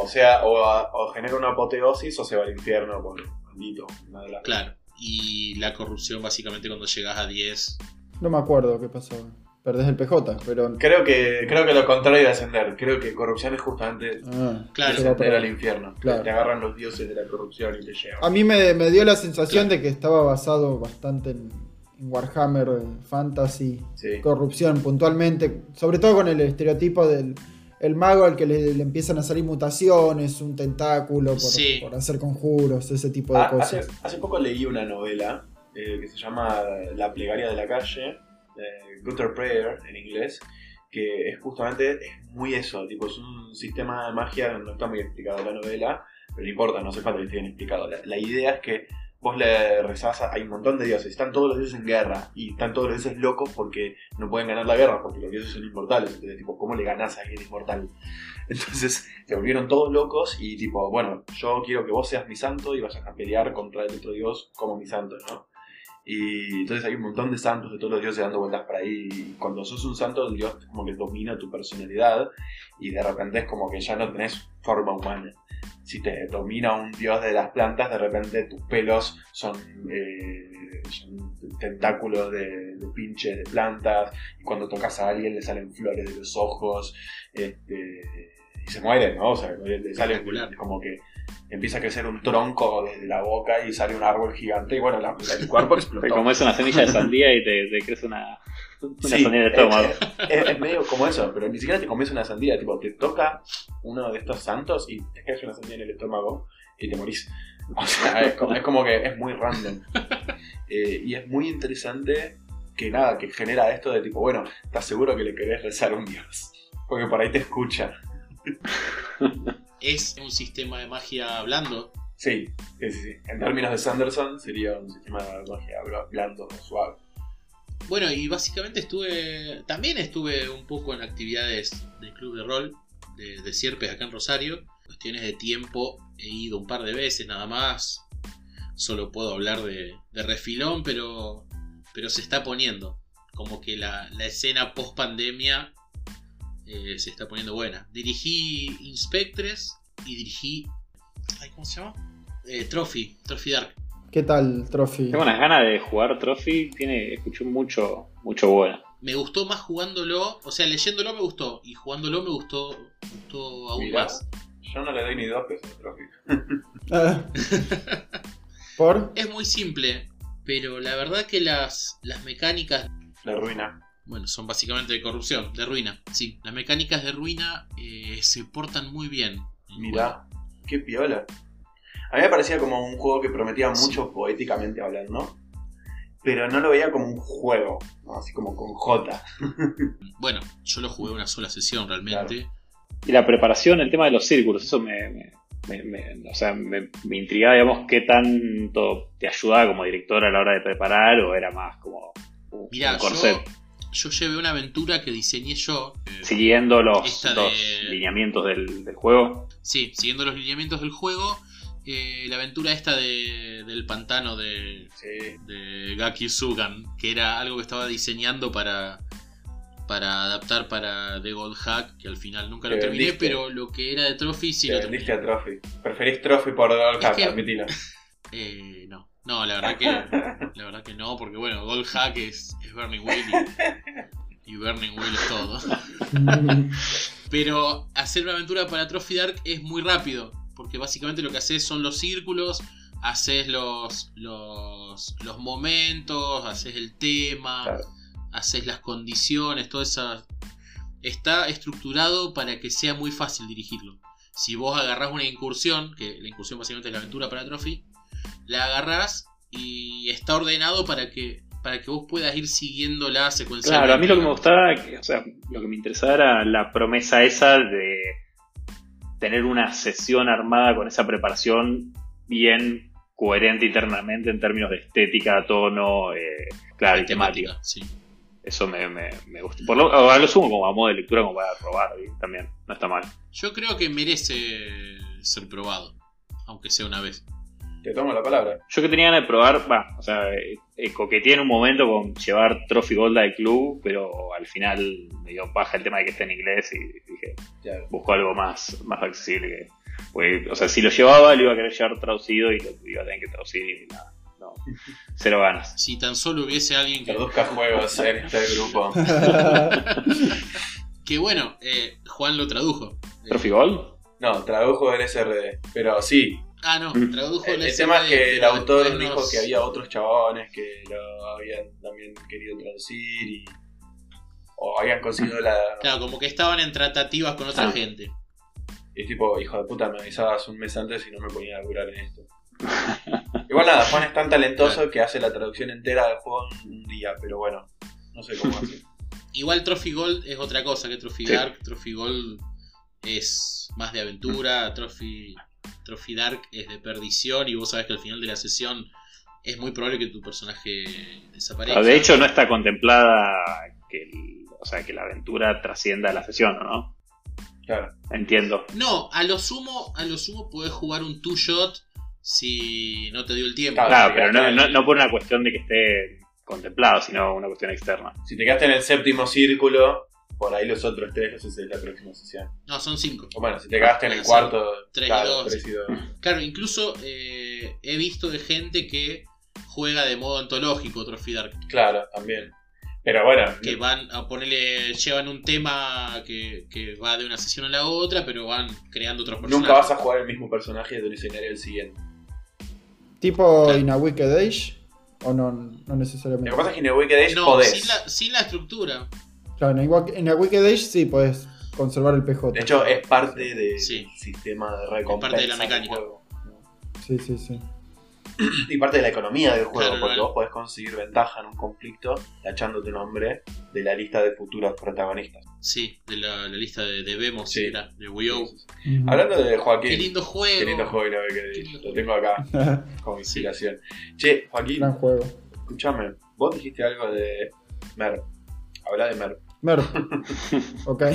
o genera una apoteosis o se va al infierno por maldito. Una de las Claro. Y la corrupción básicamente cuando llegas a 10. No me acuerdo qué pasó. Perdés el PJ, pero... Creo que lo contrario de ascender. Creo que corrupción es justamente Claro. descender al infierno. Claro. Te agarran los dioses de la corrupción y te llevan. A mí me dio la sensación de que estaba basado bastante en Warhammer Fantasy, Sí. corrupción puntualmente, sobre todo con el estereotipo del el mago al que le empiezan a salir mutaciones, un tentáculo Sí. por hacer conjuros, ese tipo de cosas. Hace poco leí una novela que se llama La plegaria de la calle, Gutter Prayer en inglés, que es justamente muy eso, tipo, es un sistema de magia, no está muy explicado la novela, pero no importa, no hace falta que esté bien explicado. La idea es que vos le rezás hay un montón de dioses, están todos los dioses en guerra, y están todos los dioses locos porque no pueden ganar la guerra, porque los dioses son inmortales. Entonces, tipo, ¿cómo le ganás a alguien inmortal? Entonces se volvieron todos locos y tipo, bueno, yo quiero que vos seas mi santo y vayas a pelear contra el otro dios como mi santo, ¿no? Y entonces hay un montón de santos de todos los dioses dando vueltas por ahí, y cuando sos un santo, el dios como que domina tu personalidad y de repente es como que ya no tenés forma humana. Si te domina un dios de las plantas, de repente tus pelos son tentáculos de pinches de plantas, y cuando tocas a alguien le salen flores de los ojos, y se muere, ¿no? O sea, le sale como que empieza a crecer un tronco desde la boca y sale un árbol gigante y bueno, el cuerpo explotó. Te comes una semilla de sandía y te crece una Sí, sandía de estómago. es medio como eso, pero ni siquiera te comes una sandía, tipo, te toca uno de estos santos y te crece una sandía en el estómago y te morís. O sea, es como que es muy random. Y es muy interesante que nada, que genera esto de tipo, bueno, ¿estás seguro que le querés rezar a un dios? Porque por ahí te escucha. Es un sistema de magia blando. Sí. En términos de Sanderson sería un sistema de magia blando, suave. Bueno, y básicamente estuve un poco en actividades del club de rol de Sierpes acá en Rosario. Cuestiones de tiempo, he ido un par de veces nada más. Solo puedo hablar de refilón, pero se está poniendo. Como que la escena post pandemia se está poniendo buena. Dirigí Inspectres y dirigí... ¿Cómo se llama? Trophy Dark. ¿Qué tal, Trophy? Tengo unas ganas de jugar Trophy, escuché mucho bueno. me gustó más jugándolo, o sea, leyéndolo me gustó, y jugándolo me gustó aún Mirá, más. yo no le doy ni 2 pesos a Trophy. Ah. ¿Por? Es muy simple, pero la verdad que las mecánicas, La ruina. bueno, son básicamente de corrupción, de ruina. Sí, las mecánicas de ruina se portan muy bien. Mirá, qué piola. A mí me parecía como un juego que prometía Sí. mucho poéticamente hablando, pero no lo veía como un juego, ¿no? Así como con J. Bueno, yo lo jugué una sola sesión realmente. Y la preparación, el tema de los círculos, eso o sea, me intrigaba, digamos, qué tanto te ayudaba como director a la hora de preparar o era más como un Mirá, corset. yo llevé una aventura que diseñé yo. Siguiendo los Esta los de- lineamientos del juego. Sí, siguiendo los lineamientos del juego. La aventura esta del pantano de Gaki Sugan, que era algo que estaba diseñando para adaptar para The Gold Hack, que al final nunca lo Te terminé, vendiste. pero lo que era de Trophy sí Te lo vendiste terminé. a Trophy. Preferís Trophy por Gold Es Hack, que- admitilo. No, la verdad que no, porque bueno, Gold Hack es Burning Wheel y Burning Wheel es todo. Pero hacer una aventura para Trophy Dark es muy rápido, porque básicamente lo que haces son los círculos, haces los momentos, haces el tema, Claro. haces las condiciones, todo eso. Está estructurado para que sea muy fácil dirigirlo. Si vos agarrás una incursión, que la incursión básicamente es la aventura para Trophy, la agarrás y está ordenado para que vos puedas ir siguiéndola secuencialmente. Claro, a mí lo que me gustaba, o sea, lo que me interesaba era la promesa esa de tener una sesión armada con esa preparación bien coherente internamente en términos de estética, tono, claro, y temática. Sí. Eso me gusta. A lo sumo como a modo de lectura, como para probar también, no está mal. Yo creo que merece ser probado, aunque sea una vez. Te tomo la palabra. Yo que tenía ganas de probar, o sea, coqueteé en un momento con llevar Trophy Gold al club, pero al final me dio paja el tema de que esté en inglés y dije, Claro. busco algo más accesible. Pues, o sea, si lo llevaba, lo iba a querer llevar traducido y lo iba a tener que traducir y nada, no, cero ganas. Si tan solo hubiese alguien Traduzca juegos en este grupo. que bueno, Juan lo tradujo. ¿Trophy Gold? No, tradujo en SRD. Pero sí, Ah, no, tradujo el el tema es SD, que el pero autor después dijo nos- que había otros chabones que lo habían también querido traducir y o habían conseguido la... Claro, como que estaban en tratativas con otra Ah. gente. Y es tipo, hijo de puta, me avisabas un mes antes y no me ponía a laburar en esto. Igual nada, Juan es tan talentoso que hace la traducción entera del juego en un día, pero bueno, no sé cómo hace. Igual Trophy Gold es otra cosa que Trophy Sí. Dark. Trophy Gold es más de aventura. Trophy Dark es de perdición. Y vos sabés que al final de la sesión es muy probable que tu personaje desaparezca. De hecho, no está contemplada o sea, que la aventura trascienda la sesión, ¿no? Claro. Entiendo. No, a lo sumo podés jugar un two-shot si no te dio el tiempo. Claro. Claro, pero no por una cuestión de que esté contemplado, sino una cuestión externa. Si te quedaste en el séptimo círculo, por ahí los otros tres los haces en la próxima sesión. No, son 5. O bueno, si te quedaste en el Ah, cuarto, tres y claro, dos. 3 y 2. Claro, incluso he visto de gente que juega de modo antológico Trophy Dark. Claro, también. Pero bueno, Que van a ponerle, llevan un tema que va de una sesión a la otra, pero van creando otros personajes. nunca vas a jugar el mismo personaje de un escenario al siguiente. ¿Tipo Claro. In a Wicked Age? ¿O no Lo necesariamente? que pasa es que en el Wicked Age No, podés. sin la estructura. Claro, en a Wicked Age sí podés conservar el PJ. De hecho, es parte del Sí. sistema de recompensa parte de la del mecánica. juego. Sí, sí, sí. Y parte de la economía del juego, Claro, porque claro. vos podés conseguir ventaja en un conflicto tachando tu nombre de la lista de futuros protagonistas. Sí, de la lista de demos, Sí. era de Wii U. Ujú. Hablando de Joaquín, Qué lindo juego. qué lindo juego y no ve que Qué lindo lo tengo acá como inspiración. Che, Joaquín, Gran juego. escúchame, vos dijiste algo de Merp. Habla de Merp. Merp. Ok.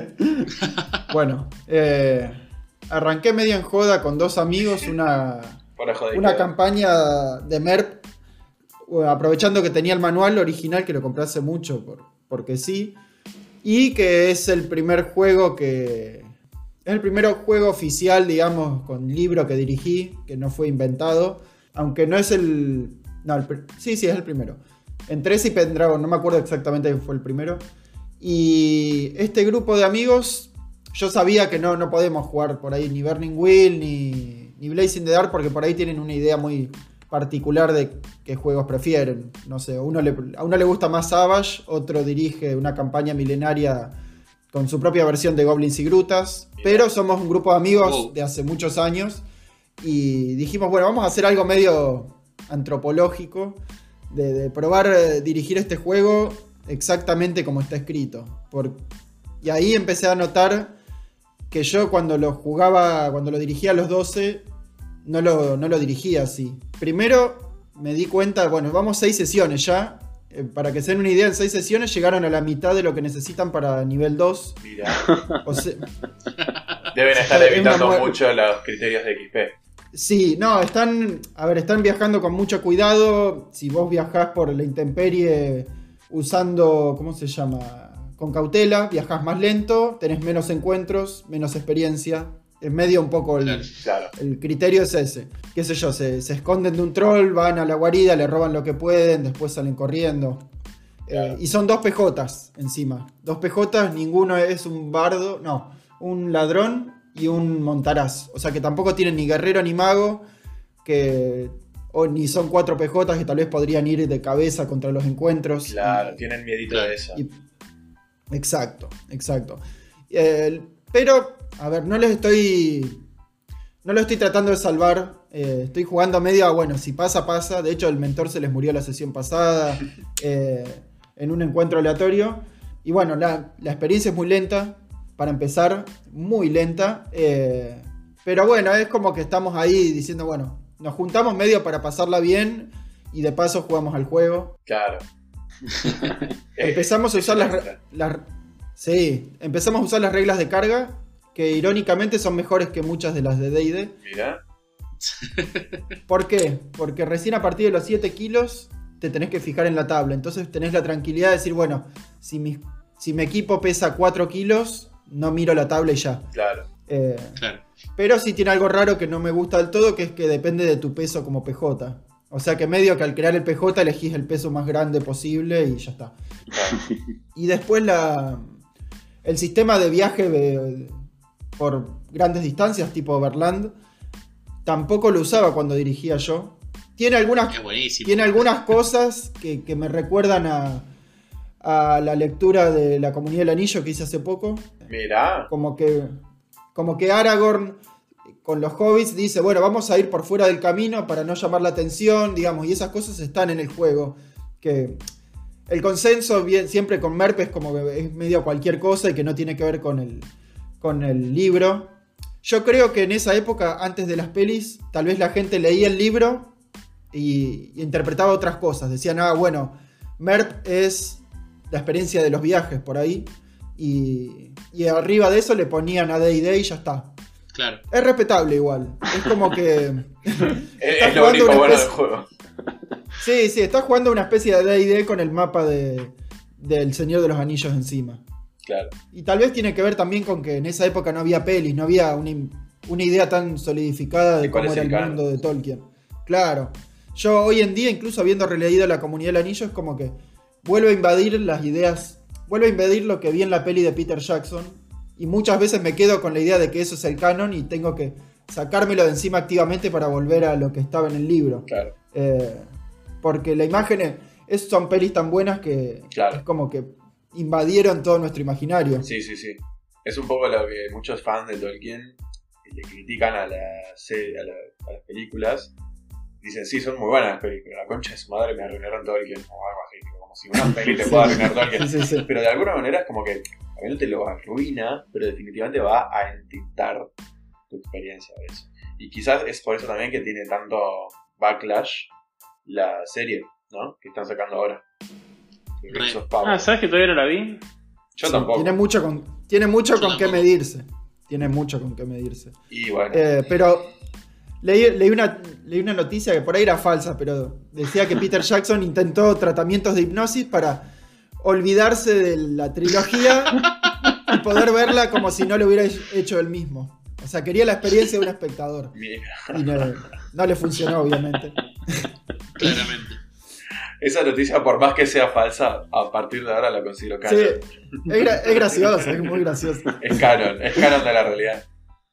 Bueno, arranqué medio en joda con dos amigos Por joder. una campaña de Merp, aprovechando que tenía el manual original, que lo compré hace mucho porque sí, y que es el primer juego es el primer juego oficial, digamos, con libro que dirigí, que no fue inventado, aunque no es sí, es el primero. entre ese y Pendragon, no me acuerdo exactamente quién fue el primero. Y este grupo de amigos, yo sabía que no podemos jugar por ahí ni Burning Wheel ni Blazing the Dark, porque por ahí tienen una idea muy particular de qué juegos prefieren. No sé, a uno le gusta más Savage, otro dirige una campaña milenaria con su propia versión de Goblins y Grutas. Pero somos un grupo de amigos de hace muchos años y dijimos, bueno, vamos a hacer algo medio antropológico de probar dirigir este juego exactamente como está escrito. Y ahí empecé a notar que yo cuando lo dirigía a los 12, no lo dirigía así. Primero me di cuenta, bueno, vamos 6 sesiones ya. Para que se den una idea, en 6 sesiones llegaron a la mitad de lo que necesitan para nivel 2. Mirá. O sea, deben estar evitando mucho los criterios de XP. Sí, no, están viajando con mucho cuidado. Si vos viajás por la intemperie usando, ¿cómo se llama? Con cautela, viajás más lento, tenés menos encuentros, menos experiencia. En medio un poco el criterio es ese. Qué sé yo, se esconden de un troll, van a la guarida, le roban lo que pueden, después salen corriendo. Claro. Y son 2 PJs encima. 2 PJs, ninguno es un bardo, no, un ladrón y un montaraz. O sea que tampoco tienen ni guerrero ni mago, ni son 4 PJs que tal vez podrían ir de cabeza contra los encuentros. Claro, tienen miedito de eso. Exacto. Pero, a ver, no lo estoy tratando de salvar. Estoy jugando a medio, bueno, si pasa, pasa. De hecho, el mentor se les murió la sesión pasada en un encuentro aleatorio. Y bueno, la experiencia es muy lenta. Para empezar, muy lenta. Pero bueno, es como que estamos ahí diciendo, bueno, nos juntamos medio para pasarla bien y de paso jugamos al juego. Claro. Empezamos a usar empezamos a usar las reglas de carga, que irónicamente son mejores que muchas de las de D&D. Mirá. ¿Por qué? Porque recién a partir de los 7 kilos te tenés que fijar en la tabla. Entonces tenés la tranquilidad de decir, bueno, si mi equipo pesa 4 kilos, no miro la tabla y ya. Claro. Claro. Pero sí tiene algo raro que no me gusta del todo, que es que depende de tu peso como PJ. O sea que medio que al crear el PJ elegís el peso más grande posible y ya está. Y después el sistema de viaje por grandes distancias tipo Overland tampoco lo usaba cuando dirigía yo. Tiene algunas cosas que me recuerdan a la lectura de La Comunidad del Anillo que hice hace poco. Mirá. Como que Aragorn con los hobbits dice, bueno, vamos a ir por fuera del camino para no llamar la atención, digamos, y esas cosas están en el juego. Que el consenso siempre con Merp es como que es medio cualquier cosa y que no tiene que ver con el libro. Yo creo que en esa época, antes de las pelis, tal vez la gente leía el libro y interpretaba otras cosas. Decían, bueno, Merp es la experiencia de los viajes por ahí. Y arriba de eso le ponían a D&D y ya está. Claro. Es respetable igual. Es como que... es lo único bueno del juego. Sí, estás jugando una especie de D&D con el mapa del Señor de los Anillos encima. Claro. Y tal vez tiene que ver también con que en esa época no había pelis, no había una idea tan solidificada de cómo era el mundo de Tolkien. Claro. Yo hoy en día, incluso habiendo releído La Comunidad del Anillo, es como que vuelve a invadir las ideas, vuelve a invadir lo que vi en la peli de Peter Jackson. Y muchas veces me quedo con la idea de que eso es el canon y tengo que sacármelo de encima activamente para volver a lo que estaba en el libro. Claro. Porque la imagen son pelis tan buenas que claro. Es como que invadieron todo nuestro imaginario. Sí. Es un poco lo que muchos fans de Tolkien le critican a las películas. Dicen, sí, son muy buenas las películas. La concha de su madre me arruinaron Tolkien. Como si una peli te pueda arruinar Tolkien. Sí. Pero de alguna manera es como que a mí no te lo arruina, pero definitivamente va a entintar tu experiencia de eso. Y quizás es por eso también que tiene tanto backlash la serie, ¿no? Que están sacando ahora. ¿Sabes que todavía no la vi? Yo tampoco. Tiene mucho con qué medirse. Tiene mucho con qué medirse. Y bueno. Pero leí una noticia que por ahí era falsa, pero decía que Peter Jackson intentó tratamientos de hipnosis para olvidarse de la trilogía y poder verla como si no lo hubiera hecho él mismo. O sea, quería la experiencia de un espectador. Mira. Y no le funcionó, obviamente. Claramente. Esa noticia, por más que sea falsa, a partir de ahora la considero Sí, canon. es gracioso, es muy gracioso. Es canon de la realidad.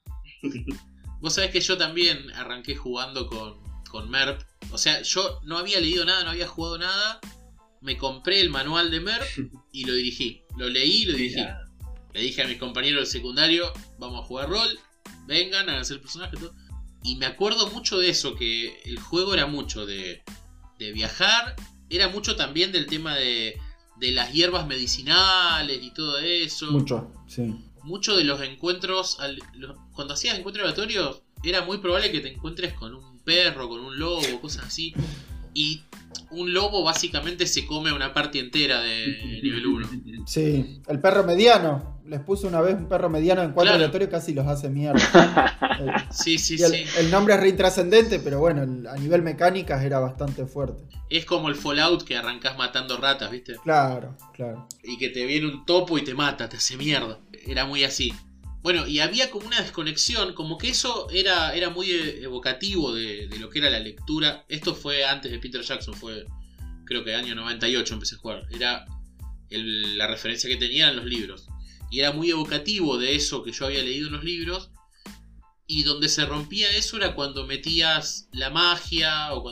Vos sabés que yo también arranqué jugando con MERP. O sea, yo no había leído nada, no había jugado nada. Me compré el manual de MERP y lo dirigí. Lo leí y lo dirigí. Le dije a mis compañeros del secundario, vamos a jugar rol, vengan, háganse el personaje, todo. Y me acuerdo mucho de eso, que el juego era mucho de viajar, era mucho también del tema de las hierbas medicinales y todo eso. Mucho, sí. Mucho de los encuentros, cuando hacías encuentros aleatorios, era muy probable que te encuentres con un perro, con un lobo, cosas así. Y un lobo básicamente se come una parte entera de nivel 1. Sí, el perro mediano. Les puse una vez un perro mediano en encuentro aleatorio, casi los hace mierda. Sí. El nombre es re intrascendente, pero bueno, a nivel mecánicas era bastante fuerte. Es como el Fallout que arrancás matando ratas, ¿viste? Claro. Y que te viene un topo y te mata, te hace mierda. Era muy así. Bueno, y había como una desconexión, como que eso era muy evocativo de lo que era la lectura. Esto fue antes de Peter Jackson, fue creo que año 98 empecé a jugar. Era la referencia que tenían los libros. Y era muy evocativo de eso que yo había leído en los libros. Y donde se rompía eso era cuando metías la magia o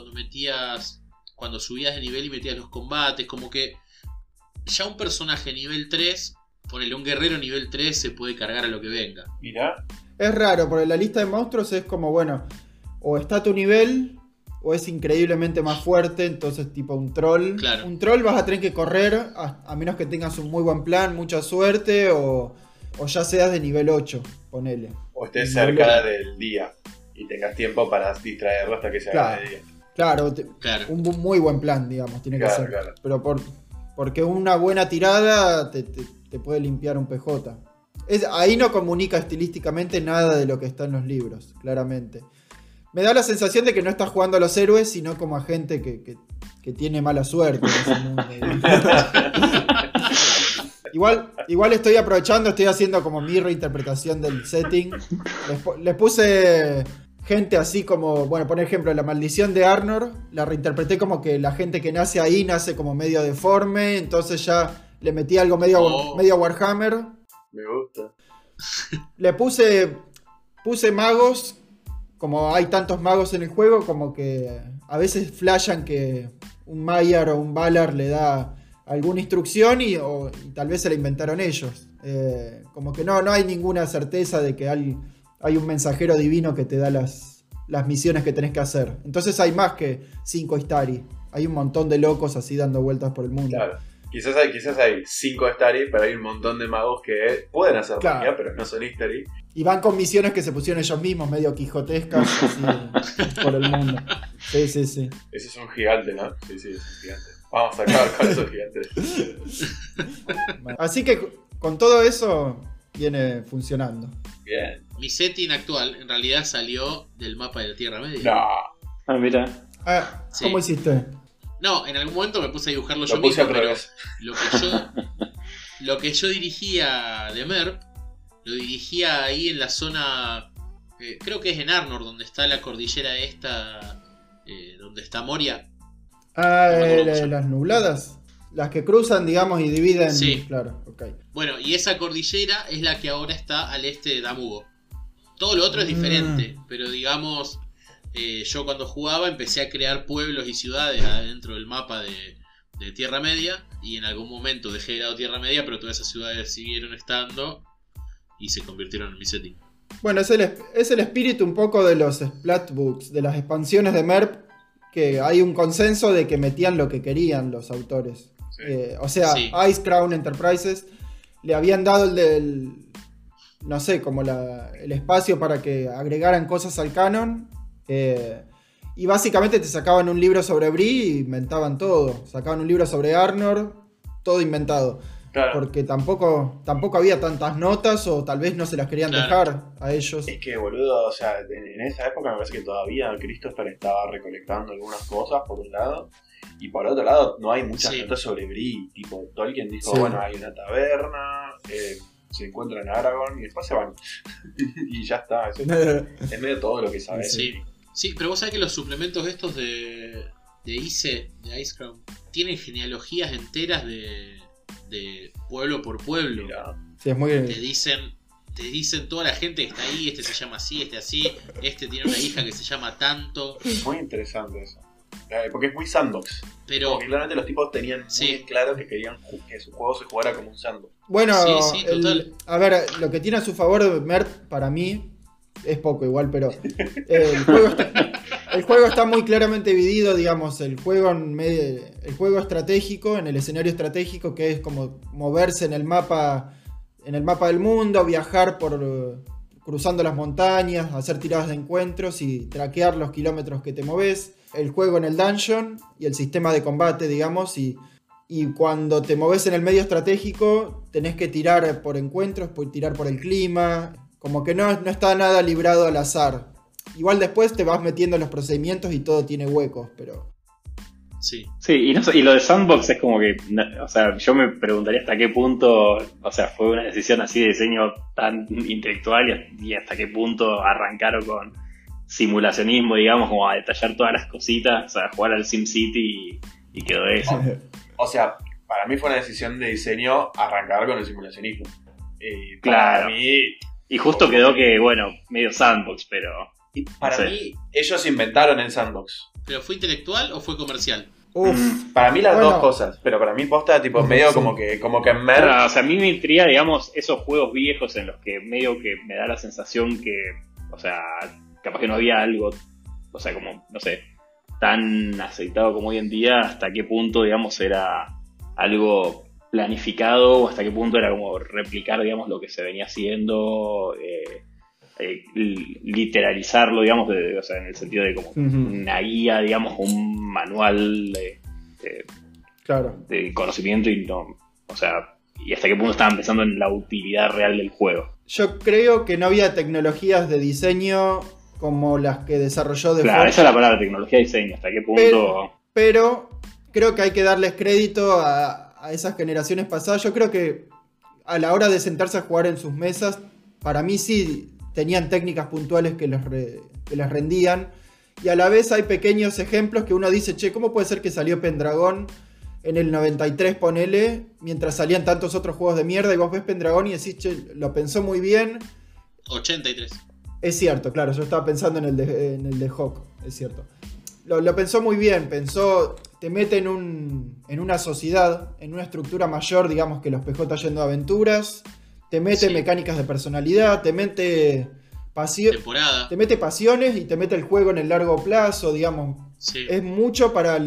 cuando subías de nivel y metías los combates. Como que ya un personaje nivel 3, ponele un guerrero nivel 3, se puede cargar a lo que venga. Mirá. Es raro, porque la lista de monstruos es como, bueno, o está a tu nivel o es increíblemente más fuerte, entonces tipo un troll. Claro. Un troll vas a tener que correr a menos que tengas un muy buen plan, mucha suerte o ya seas de nivel 8, ponele. O estés cerca del día y tengas tiempo para distraerlo hasta que se haga de día. Claro, Claro. un muy buen plan, digamos, tiene que ser. Claro. Pero porque una buena tirada te puede limpiar un PJ. Ahí no comunica estilísticamente nada de lo que está en los libros, claramente. Me da la sensación de que no está jugando a los héroes, sino como a gente que tiene mala suerte en ese mundo. Igual estoy aprovechando, estoy haciendo como mi reinterpretación del setting. Les puse gente así como, bueno, por ejemplo, la maldición de Arnor, la reinterpreté como que la gente que nace ahí nace como medio deforme, entonces ya le metí algo medio Warhammer. Me gusta. Le puse magos, como hay tantos magos en el juego, como que a veces flashan que un Maiar o un Valar le da alguna instrucción y tal vez se la inventaron ellos. Como que no hay ninguna certeza de que hay un mensajero divino que te da las misiones que tenés que hacer. Entonces hay más que 5 Istari. Hay un montón de locos así dando vueltas por el mundo. Claro. Quizás hay 5 Istari, pero hay un montón de magos que pueden hacer magia, pero no son Istari. Y van con misiones que se pusieron ellos mismos, medio quijotescas, así, por el mundo. Sí. Ese es un gigante, ¿no? Sí, es un gigante. Vamos a acabar con esos gigantes. Así que con todo eso viene funcionando. Bien. Mi setting actual en realidad salió del mapa de la Tierra Media. No. Ah, mira. Sí. ¿Cómo hiciste? No, en algún momento me puse a dibujarlo Lo yo puse mismo, al pero revés. lo que yo dirigía de MERP, lo dirigía ahí en la zona, creo que es en Arnor, donde está la cordillera esta, donde está Moria. Las nubladas. Las que cruzan, digamos, y dividen. Sí. Claro, ok. Bueno, y esa cordillera es la que ahora está al este de Damugo. Todo lo otro es diferente, pero digamos, yo cuando jugaba empecé a crear pueblos y ciudades adentro del mapa de Tierra Media, y en algún momento dejé de lado Tierra Media, pero todas esas ciudades siguieron estando y se convirtieron en mi setting. Bueno, es el espíritu un poco de los Splatbooks, de las expansiones de MERP, que hay un consenso de que metían lo que querían los autores. Sí. O sea, Sí. Ice Crown Enterprises le habían dado no sé, como el espacio para que agregaran cosas al canon. Y básicamente te sacaban un libro sobre Bree y inventaban todo. Sacaban un libro sobre Arnor, todo inventado. Claro. Porque tampoco había tantas notas, o tal vez no se las querían dejar a ellos. Es que, boludo, o sea, en esa época me parece que todavía Christopher estaba recolectando algunas cosas, por un lado. Y por otro lado, no hay muchas notas sobre Bree. Tipo, Tolkien dijo, bueno, hay una taberna, se encuentran en Aragorn y después se van. Y ya está, eso es medio todo lo que sabes. Sí, pero vos sabés que los suplementos estos de de Icecrown tienen genealogías enteras de pueblo por pueblo. Mirá. Sí, es muy. Te dicen toda la gente que está ahí, este se llama así, este así, este tiene una hija que se llama tanto. Muy interesante eso. Porque es muy sandbox. Pero Porque claramente los tipos tenían muy Sí. en claro que querían que su juego se jugara como un sandbox. Bueno, Sí, total. a ver, lo que tiene a su favor Mert, para mí, es poco igual, pero el juego está muy claramente dividido, digamos, el juego estratégico, en el escenario estratégico, que es como moverse en el mapa del mundo, viajar cruzando las montañas, hacer tiradas de encuentros y traquear los kilómetros que te moves. El juego en el dungeon y el sistema de combate, digamos, y cuando te moves en el medio estratégico tenés que tirar por encuentros, tirar por el clima, como que no está nada librado al azar. Igual después te vas metiendo en los procedimientos y todo tiene huecos, pero... sí. Sí, y lo de Sandbox es como que, o sea, yo me preguntaría hasta qué punto, o sea, fue una decisión así de diseño tan intelectual y hasta qué punto arrancaron con simulacionismo, digamos, como a detallar todas las cositas, o sea, jugar al SimCity y quedó eso. O sea, para mí fue una decisión de diseño arrancar con el simulacionismo. Y Claro. para mí, Y justo quedó que, bueno, medio Sandbox, pero... para No sé. mí, ellos inventaron el sandbox. ¿Pero fue intelectual o fue comercial? Uf, Para mí las Bueno. dos cosas, pero para mí posta tipo Ujú, medio sí. como que en Mer. Claro, o sea, a mí me intriga, digamos, esos juegos viejos en los que medio que me da la sensación que, o sea, capaz que no había algo, o sea, como, no sé, tan aceitado como hoy en día, hasta qué punto, digamos, era algo planificado o hasta qué punto era como replicar, digamos, lo que se venía haciendo, literalizarlo, digamos, o sea, en el sentido de como Ujú. una guía, digamos, un manual claro. de conocimiento y no, o sea, y hasta qué punto estaban pensando en la utilidad real del juego. Yo creo que no había tecnologías de diseño como las que desarrolló The Claro, Forge, esa es la palabra, tecnología y diseño, hasta qué punto... pero creo que hay que darles crédito a esas generaciones pasadas. Yo creo que a la hora de sentarse a jugar en sus mesas, para mí sí tenían técnicas puntuales que les rendían. Y a la vez hay pequeños ejemplos que uno dice, che, ¿cómo puede ser que salió Pendragon en el 93, ponele, mientras salían tantos otros juegos de mierda? Y vos ves Pendragon y decís, che, lo pensó muy bien. 83. Es cierto, claro, yo estaba pensando en el de Hawk, es cierto. Lo pensó muy bien, te mete en una sociedad, en una estructura mayor, digamos, que los PJ yendo a aventuras, te mete Sí. mecánicas de personalidad, te mete Temporada. pasiones y te mete el juego en el largo plazo, digamos. Sí. Es mucho para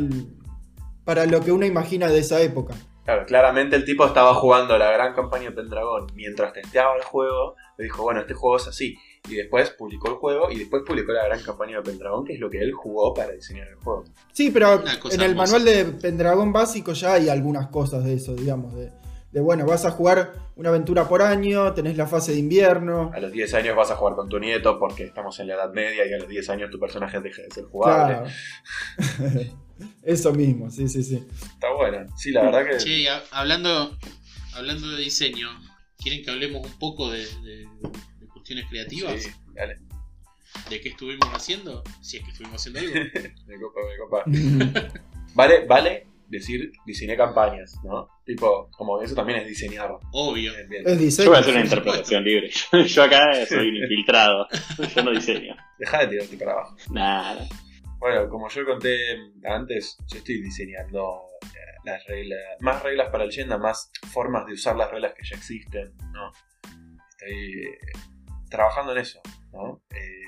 lo que uno imagina de esa época. Claro, claramente el tipo estaba jugando la gran campaña de Pendragon mientras testeaba el juego. Le dijo, bueno, este juego es así. Y después publicó el juego y después publicó la gran campaña de Pendragon, que es lo que él jugó para diseñar el juego. Sí, pero Una cosa en el hermosa. manual de Pendragon básico ya hay algunas cosas de eso, digamos, de bueno, vas a jugar una aventura por año, tenés la fase de invierno. A los 10 años vas a jugar con tu nieto porque estamos en la Edad Media y a los 10 años tu personaje deja de ser jugable. Claro. Eso mismo, sí. Está bueno. Sí, la verdad que... Che, y hablando de diseño, ¿quieren que hablemos un poco de cuestiones creativas? Sí, dale. ¿De qué estuvimos haciendo? Si es que estuvimos haciendo algo. Me copa. Vale decir diseñé campañas, ¿no? Tipo, como eso también es diseñar. Obvio. Bien. Es Yo diseño. voy a hacer una sí. interpretación libre. Yo acá soy un infiltrado. Yo no diseño. Deja de tirarte para abajo. Nada. Bueno, como yo conté antes, yo estoy diseñando las reglas, más reglas para el Leyenda, más formas de usar las reglas que ya existen, ¿no? Estoy trabajando en eso, ¿no?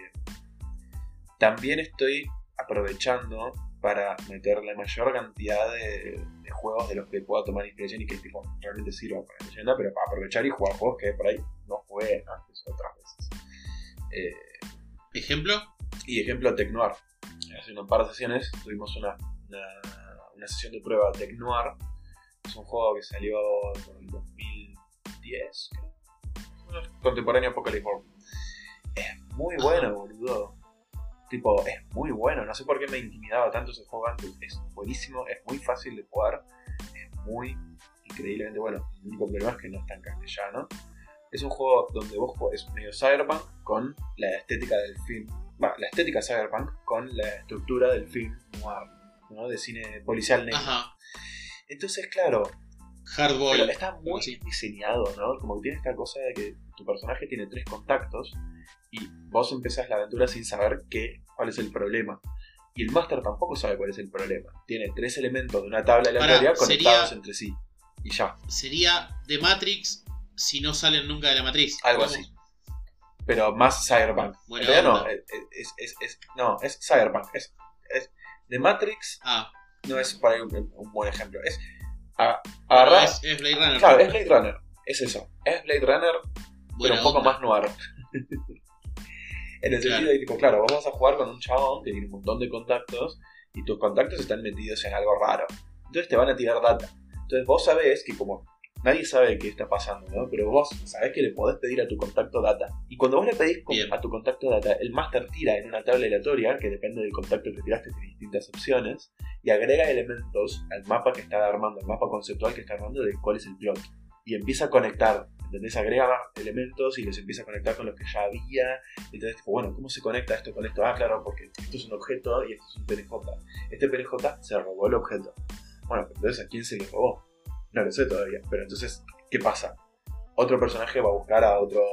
También estoy aprovechando para meter la mayor cantidad de juegos de los que pueda tomar inspiración y que tipo, realmente sirva para la Leyenda, pero para aprovechar y jugar juegos que por ahí no jugué antes otras veces. ¿Ejemplo? Y ejemplo, Tech Noir. Hace un par de sesiones tuvimos una sesión de prueba de Tech Noir. Es un juego que salió en el 2010, creo. Contemporáneo Apocalypse World. Es muy bueno, boludo. Tipo, es muy bueno. No sé por qué me intimidaba tanto ese juego antes. Es buenísimo, es muy fácil de jugar. Es muy increíblemente bueno. El único problema es que no está en castellano. Es un juego donde vos jugás medio cyberpunk con la estética del film. Bueno, la estética cyberpunk con la estructura del film noir. ¿no? De cine policial negro. Ajá. Entonces, claro, Hardball. pero está muy Sí. diseñado, ¿no? Como que tiene esta cosa de que tu personaje tiene 3 contactos y vos empezás la aventura sin saber cuál es el problema. Y el máster tampoco sabe cuál es el problema. Tiene 3 elementos de una tabla aleatoria conectados entre sí. Y ya. Sería The Matrix si no salen nunca de la matriz. Algo ¿Cómo? así. Pero más cyberpunk. Buena En realidad onda. es cyberpunk. The Matrix Ah, no es por ahí un buen ejemplo. Es bueno, agarrar. es Blade Runner. Claro, es Blade Runner. Es eso. Es Blade Runner, pero Buena un poco onda. más noir. En el sentido de tipo, claro, vos vas a jugar con un chabón que tiene un montón de contactos y tus contactos están metidos en algo raro. Entonces te van a tirar data. Entonces vos sabés que como nadie sabe qué está pasando, ¿no? Pero vos sabés que le podés pedir a tu contacto data. Y cuando vos le pedís Bien. a tu contacto data, el máster tira en una tabla aleatoria, que depende del contacto que tiraste, tiene distintas opciones, y agrega elementos al mapa que está armando, al mapa conceptual que está armando de cuál es el plot. Y empieza a conectar, ¿entendés? Agrega elementos y los empieza a conectar con los que ya había. Entonces, tipo, bueno, ¿cómo se conecta esto con esto? Ah, claro, porque esto es un objeto y esto es un PNJ. Este PNJ se robó el objeto. Bueno, entonces, ¿a quién se lo robó? No lo sé todavía. Pero entonces, ¿qué pasa? Otro personaje va a buscar a otro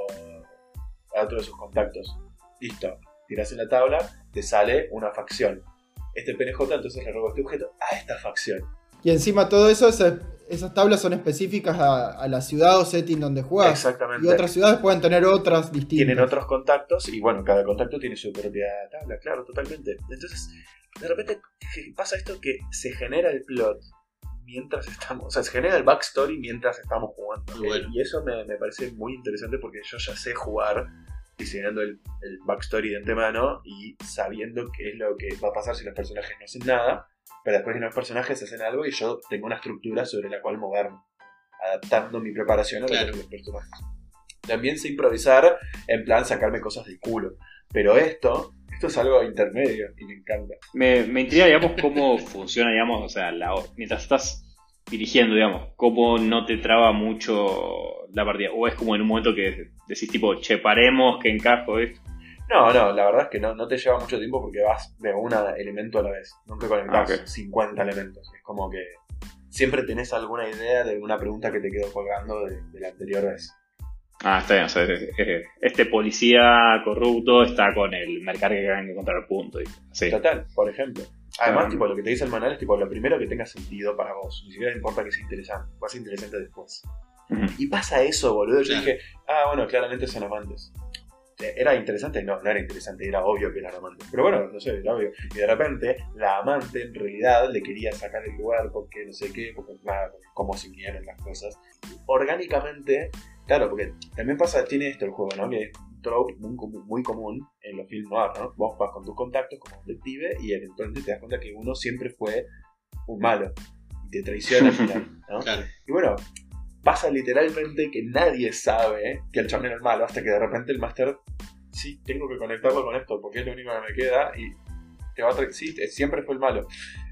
de sus contactos. Listo. Tirás en la tabla, te sale una facción. Este PNJ entonces le robó este objeto a esta facción. Y encima todo eso, esas tablas son específicas a la ciudad o setting donde jugás. Exactamente. Y otras ciudades pueden tener otras distintas. Tienen otros contactos y bueno, cada contacto tiene su propia tabla, claro, totalmente. Entonces, de repente pasa esto que se genera el plot mientras estamos, o sea, se genera el backstory mientras estamos jugando. Muy bueno. Y eso me parece muy interesante porque yo ya sé jugar diseñando el backstory de antemano y sabiendo qué es lo que va a pasar si los personajes no hacen nada, pero después que los personajes hacen algo y yo tengo una estructura sobre la cual moverme, adaptando mi preparación a lo que Claro. hacen los personajes. También sé improvisar, en plan sacarme cosas del culo. Pero esto es algo intermedio y me encanta. Me intriga, digamos, cómo funciona, digamos, o sea, mientras estás dirigiendo, digamos, cómo no te traba mucho la partida. O es como en un momento que decís tipo, che, paremos, que encajo esto. No, la verdad es que no te lleva mucho tiempo porque vas de un elemento a la vez. Nunca conectás 50 elementos. Es como que siempre tenés alguna idea de una pregunta que te quedó colgando de la anterior vez. Ah, está bien, o sea, este policía corrupto está con el mercader que acaban de encontrar punto. Sí. Total, por ejemplo. Además, Claro. tipo, lo que te dice el manual es tipo lo primero que tenga sentido para vos. Ni siquiera te importa que sea interesante. Va a ser interesante después. Ujú. Y pasa eso, boludo. Yo Claro. dije, bueno, claramente son amantes. ¿Era interesante? No era interesante, era obvio que eran amantes. Pero bueno, no sé, era obvio. Y de repente, la amante en realidad le quería sacar el lugar porque no sé qué, porque nada, cómo se unieron las cosas. Orgánicamente, claro, porque también tiene esto el juego, ¿no? Que es un trope muy común en los films noir, ¿no? Vos vas con tus contactos como detective y eventualmente te das cuenta que uno siempre fue un malo y te traiciona al final, ¿no? Claro. Y bueno, pasa literalmente que nadie sabe que el chabón era el malo hasta que de repente el máster, sí, tengo que conectarlo con esto porque es lo único que me queda y te va a sí, siempre fue el malo.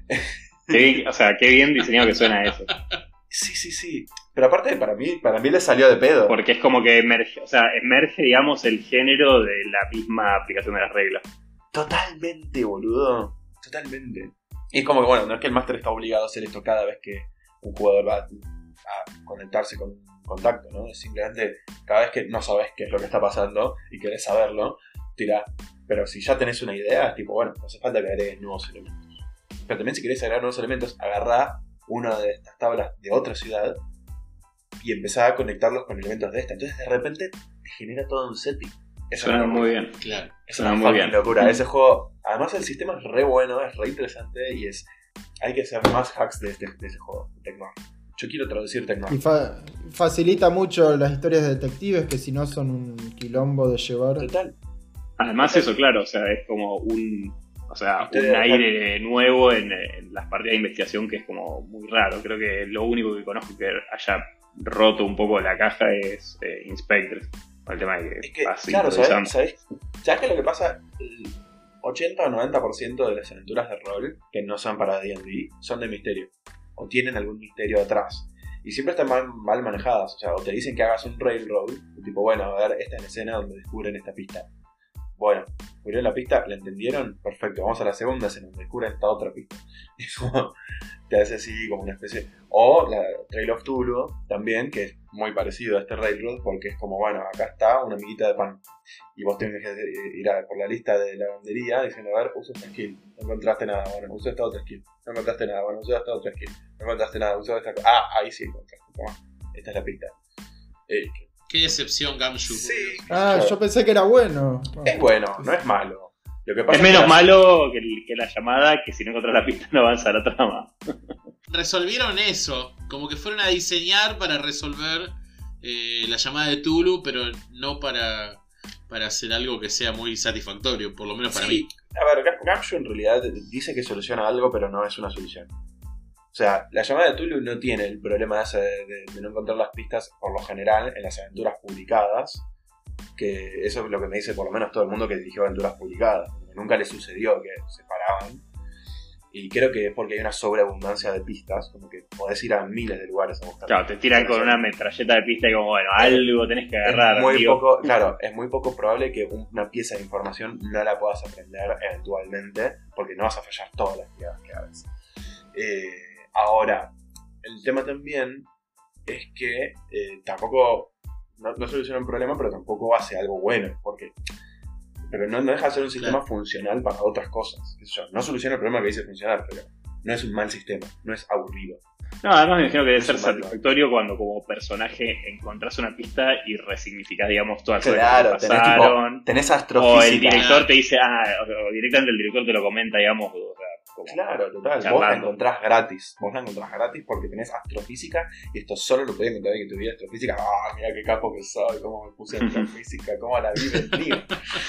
Qué bien, o sea, qué bien diseñado que suena eso. Sí. Pero aparte, para mí le salió de pedo. Porque es como que emerge, digamos, el género de la misma aplicación de las reglas. Totalmente, boludo. Totalmente. Y es como que, bueno, no es que el máster está obligado a hacer esto cada vez que un jugador va a conectarse con un contacto, ¿no? Es simplemente cada vez que no sabes qué es lo que está pasando y querés saberlo, tirá. Pero si ya tenés una idea, tipo, bueno, no hace falta que agregues nuevos elementos. Pero también si querés agregar nuevos elementos, agarrá una de estas tablas de otra ciudad y empezá a conectarlos con elementos de esta. Entonces de repente te genera todo un setting. Eso Suena muy bien. Claro. Es Suena una muy fucking bien. locura. Ese juego, además el sistema es re bueno, es re interesante y hay que hacer más hacks de ese juego, de Tecnoir. Yo quiero traducir Tecnoir. Y facilita mucho las historias de detectives que si no son un quilombo de llevar. Total. Además eso, claro, o sea, es como un Historia de- aire nuevo en las partidas de investigación que es como muy raro. Creo que lo único que conozco que haya roto un poco la caja es Inspectres. Con el tema de que Es que, vas claro, improvisando. ¿sabes que lo que pasa? El 80 o 90% de las aventuras de rol que no son para D&D son de misterio. O tienen algún misterio atrás. Y siempre están mal manejadas. O sea, o te dicen que hagas un railroad. Tipo, bueno, a ver, esta es la escena donde descubren esta pista. Bueno, descubrieron la pista, ¿la entendieron? Perfecto, vamos a la segunda escena, donde descubren esta otra pista. Eso te hace así como una especie... O la Trail of Tulu también, que es muy parecido a este Railroad, porque es como, bueno, acá está una amiguita de pan. Y vos tenés que ir por la lista de lavandería diciendo, a ver, usa esta skill. No encontraste nada, bueno, usa esta otra skill. No encontraste nada, bueno, usa esta otra skill. No encontraste nada, usa esta... ahí sí encontraste. Toma, esta es la pista. Qué decepción, Gamshu. Sí. Yo pensé que era bueno. Es bueno, no es malo. Lo que pasa Es menos que malo que la llamada, que si no encontrás la pista no avanza la trama. Resolvieron eso, como que fueron a diseñar para resolver la llamada de Tulu, pero no para hacer algo que sea muy satisfactorio, por lo menos para mí. A ver, Gamshu en realidad dice que soluciona algo, pero no es una solución. O sea, la llamada de Tulu no tiene el problema ese de no encontrar las pistas, por lo general, en las aventuras publicadas. Que eso es lo que me dice por lo menos todo el mundo que dirigió aventuras publicadas. Nunca le sucedió que se paraban. Y creo que es porque hay una sobreabundancia de pistas, como que podés ir a miles de lugares a buscar. Claro, te tiran con una metralleta de pista y como, bueno, algo tenés que agarrar. Es muy poco probable que una pieza de información no la puedas aprender eventualmente, porque no vas a fallar todas las tiradas que hagas. Ahora, el tema también es que tampoco no soluciona un problema, pero tampoco hace algo bueno, pero no deja de ser un sistema funcional para otras cosas. No soluciona el problema que dice funcionar, pero no es un mal sistema, no es aburrido. No, además me imagino que debe ser satisfactorio cuando como personaje encontrás una pista y resignificás, digamos, todas las cosas que pasaron. Tenés astrofísica. O el director te dice, o directamente el director te lo comenta, digamos, o sea, como claro, total. charlando. Vos la encontrás gratis. Porque tenés astrofísica y esto solo lo podés encontrar en que tuviera astrofísica. Mira qué capo que soy, cómo me puse astrofísica, cómo la vi venir.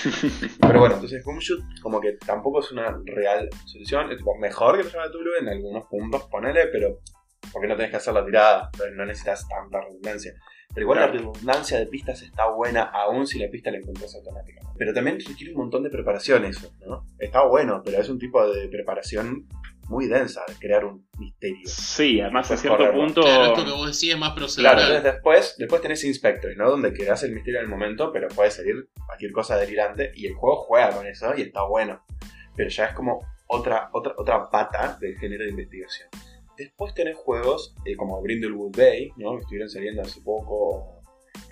Pero bueno, entonces Gumshoot como que tampoco es una real solución. Es tipo, mejor que la llamada de Tulu en algunos puntos, ponele, pero porque no tenés que hacer la tirada, no necesitas tanta redundancia. Pero igual la redundancia de pistas está buena aún si la pista la encontrás automáticamente. Pero también requiere un montón de preparación eso, ¿no? Está bueno, pero es un tipo de preparación muy densa de crear un misterio. Sí, además a cierto punto... Claro, esto que vos decís es más procedural. Claro, entonces después tenés Inspectors, ¿no? Donde creás el misterio en el momento, pero puede salir cualquier cosa delirante y el juego juega con eso y está bueno. Pero ya es como otra pata del género de investigación. Después tenés juegos como Brindlewood Bay, ¿no? Que estuvieron saliendo hace poco,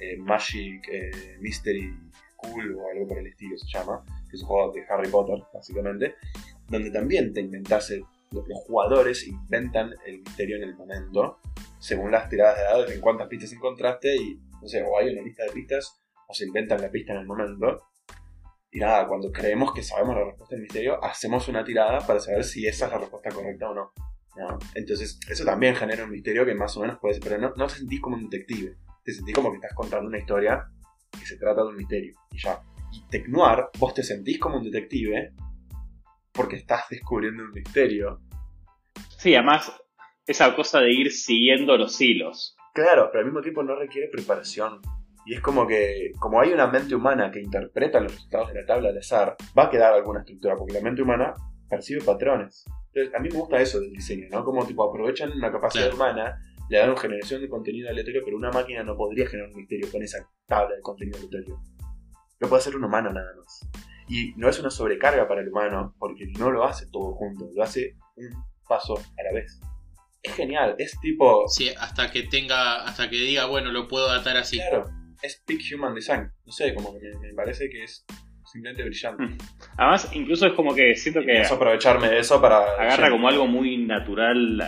Magic Mystery School o algo por el estilo se llama, que es un juego de Harry Potter, básicamente, donde también te inventás, los jugadores inventan el misterio en el momento, según las tiradas de dados, en cuántas pistas encontraste, y no sé, o hay una lista de pistas, o se inventan la pista en el momento. Y nada, cuando creemos que sabemos la respuesta del misterio, hacemos una tirada para saber si esa es la respuesta correcta o no. ¿No? Entonces, eso también genera un misterio que más o menos puede ser, pero no te sentís como un detective, te sentís como que estás contando una historia que se trata de un misterio, y ya. Y Tecnoir, vos te sentís como un detective porque estás descubriendo un misterio. Sí, además, esa cosa de ir siguiendo los hilos. Claro, pero al mismo tiempo no requiere preparación. Y es como que, como hay una mente humana que interpreta los resultados de la tabla de azar, va a quedar alguna estructura, porque la mente humana percibe patrones. Entonces, a mí me gusta eso del diseño, ¿no? Como tipo aprovechan una capacidad humana, le dan una generación de contenido aleatorio, pero una máquina no podría generar un misterio con esa tabla de contenido aleatorio. Lo puede hacer un humano nada más. Y no es una sobrecarga para el humano, porque no lo hace todo junto, lo hace un paso a la vez. Es genial, es tipo... Sí, hasta que diga, bueno, lo puedo datar así. Claro, es Peak Human Design. No sé, como que me parece que es simplemente brillante. Además, incluso es como que siento que... Es aprovecharme de eso para... Agarra como algo muy natural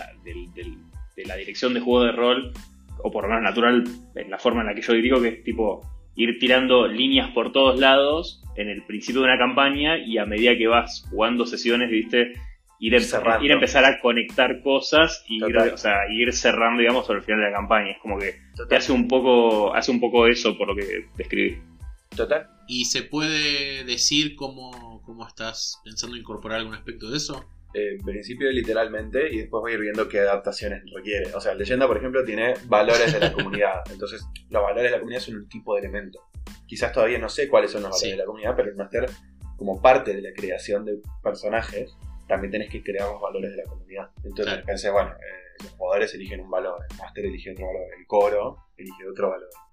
de la dirección de juego de rol, o por lo menos natural en la forma en la que yo dirijo, que es tipo ir tirando líneas por todos lados en el principio de una campaña, y a medida que vas jugando sesiones, ¿viste? Ir empezar a conectar cosas y ir cerrando, digamos, sobre el final de la campaña. Es como que te hace un poco eso por lo que describí. Total. ¿Y se puede decir cómo estás pensando incorporar algún aspecto de eso? En principio literalmente, y después voy a ir viendo qué adaptaciones requiere. O sea, Leyenda, por ejemplo, tiene valores de la comunidad. Entonces, los valores de la comunidad son un tipo de elemento. Quizás todavía no sé cuáles son los valores de la comunidad, pero el Master, como parte de la creación de personajes, también tenés que crear los valores de la comunidad. Entonces pensé, bueno, los jugadores eligen un valor, el Master elige otro valor, el coro elige otro valor.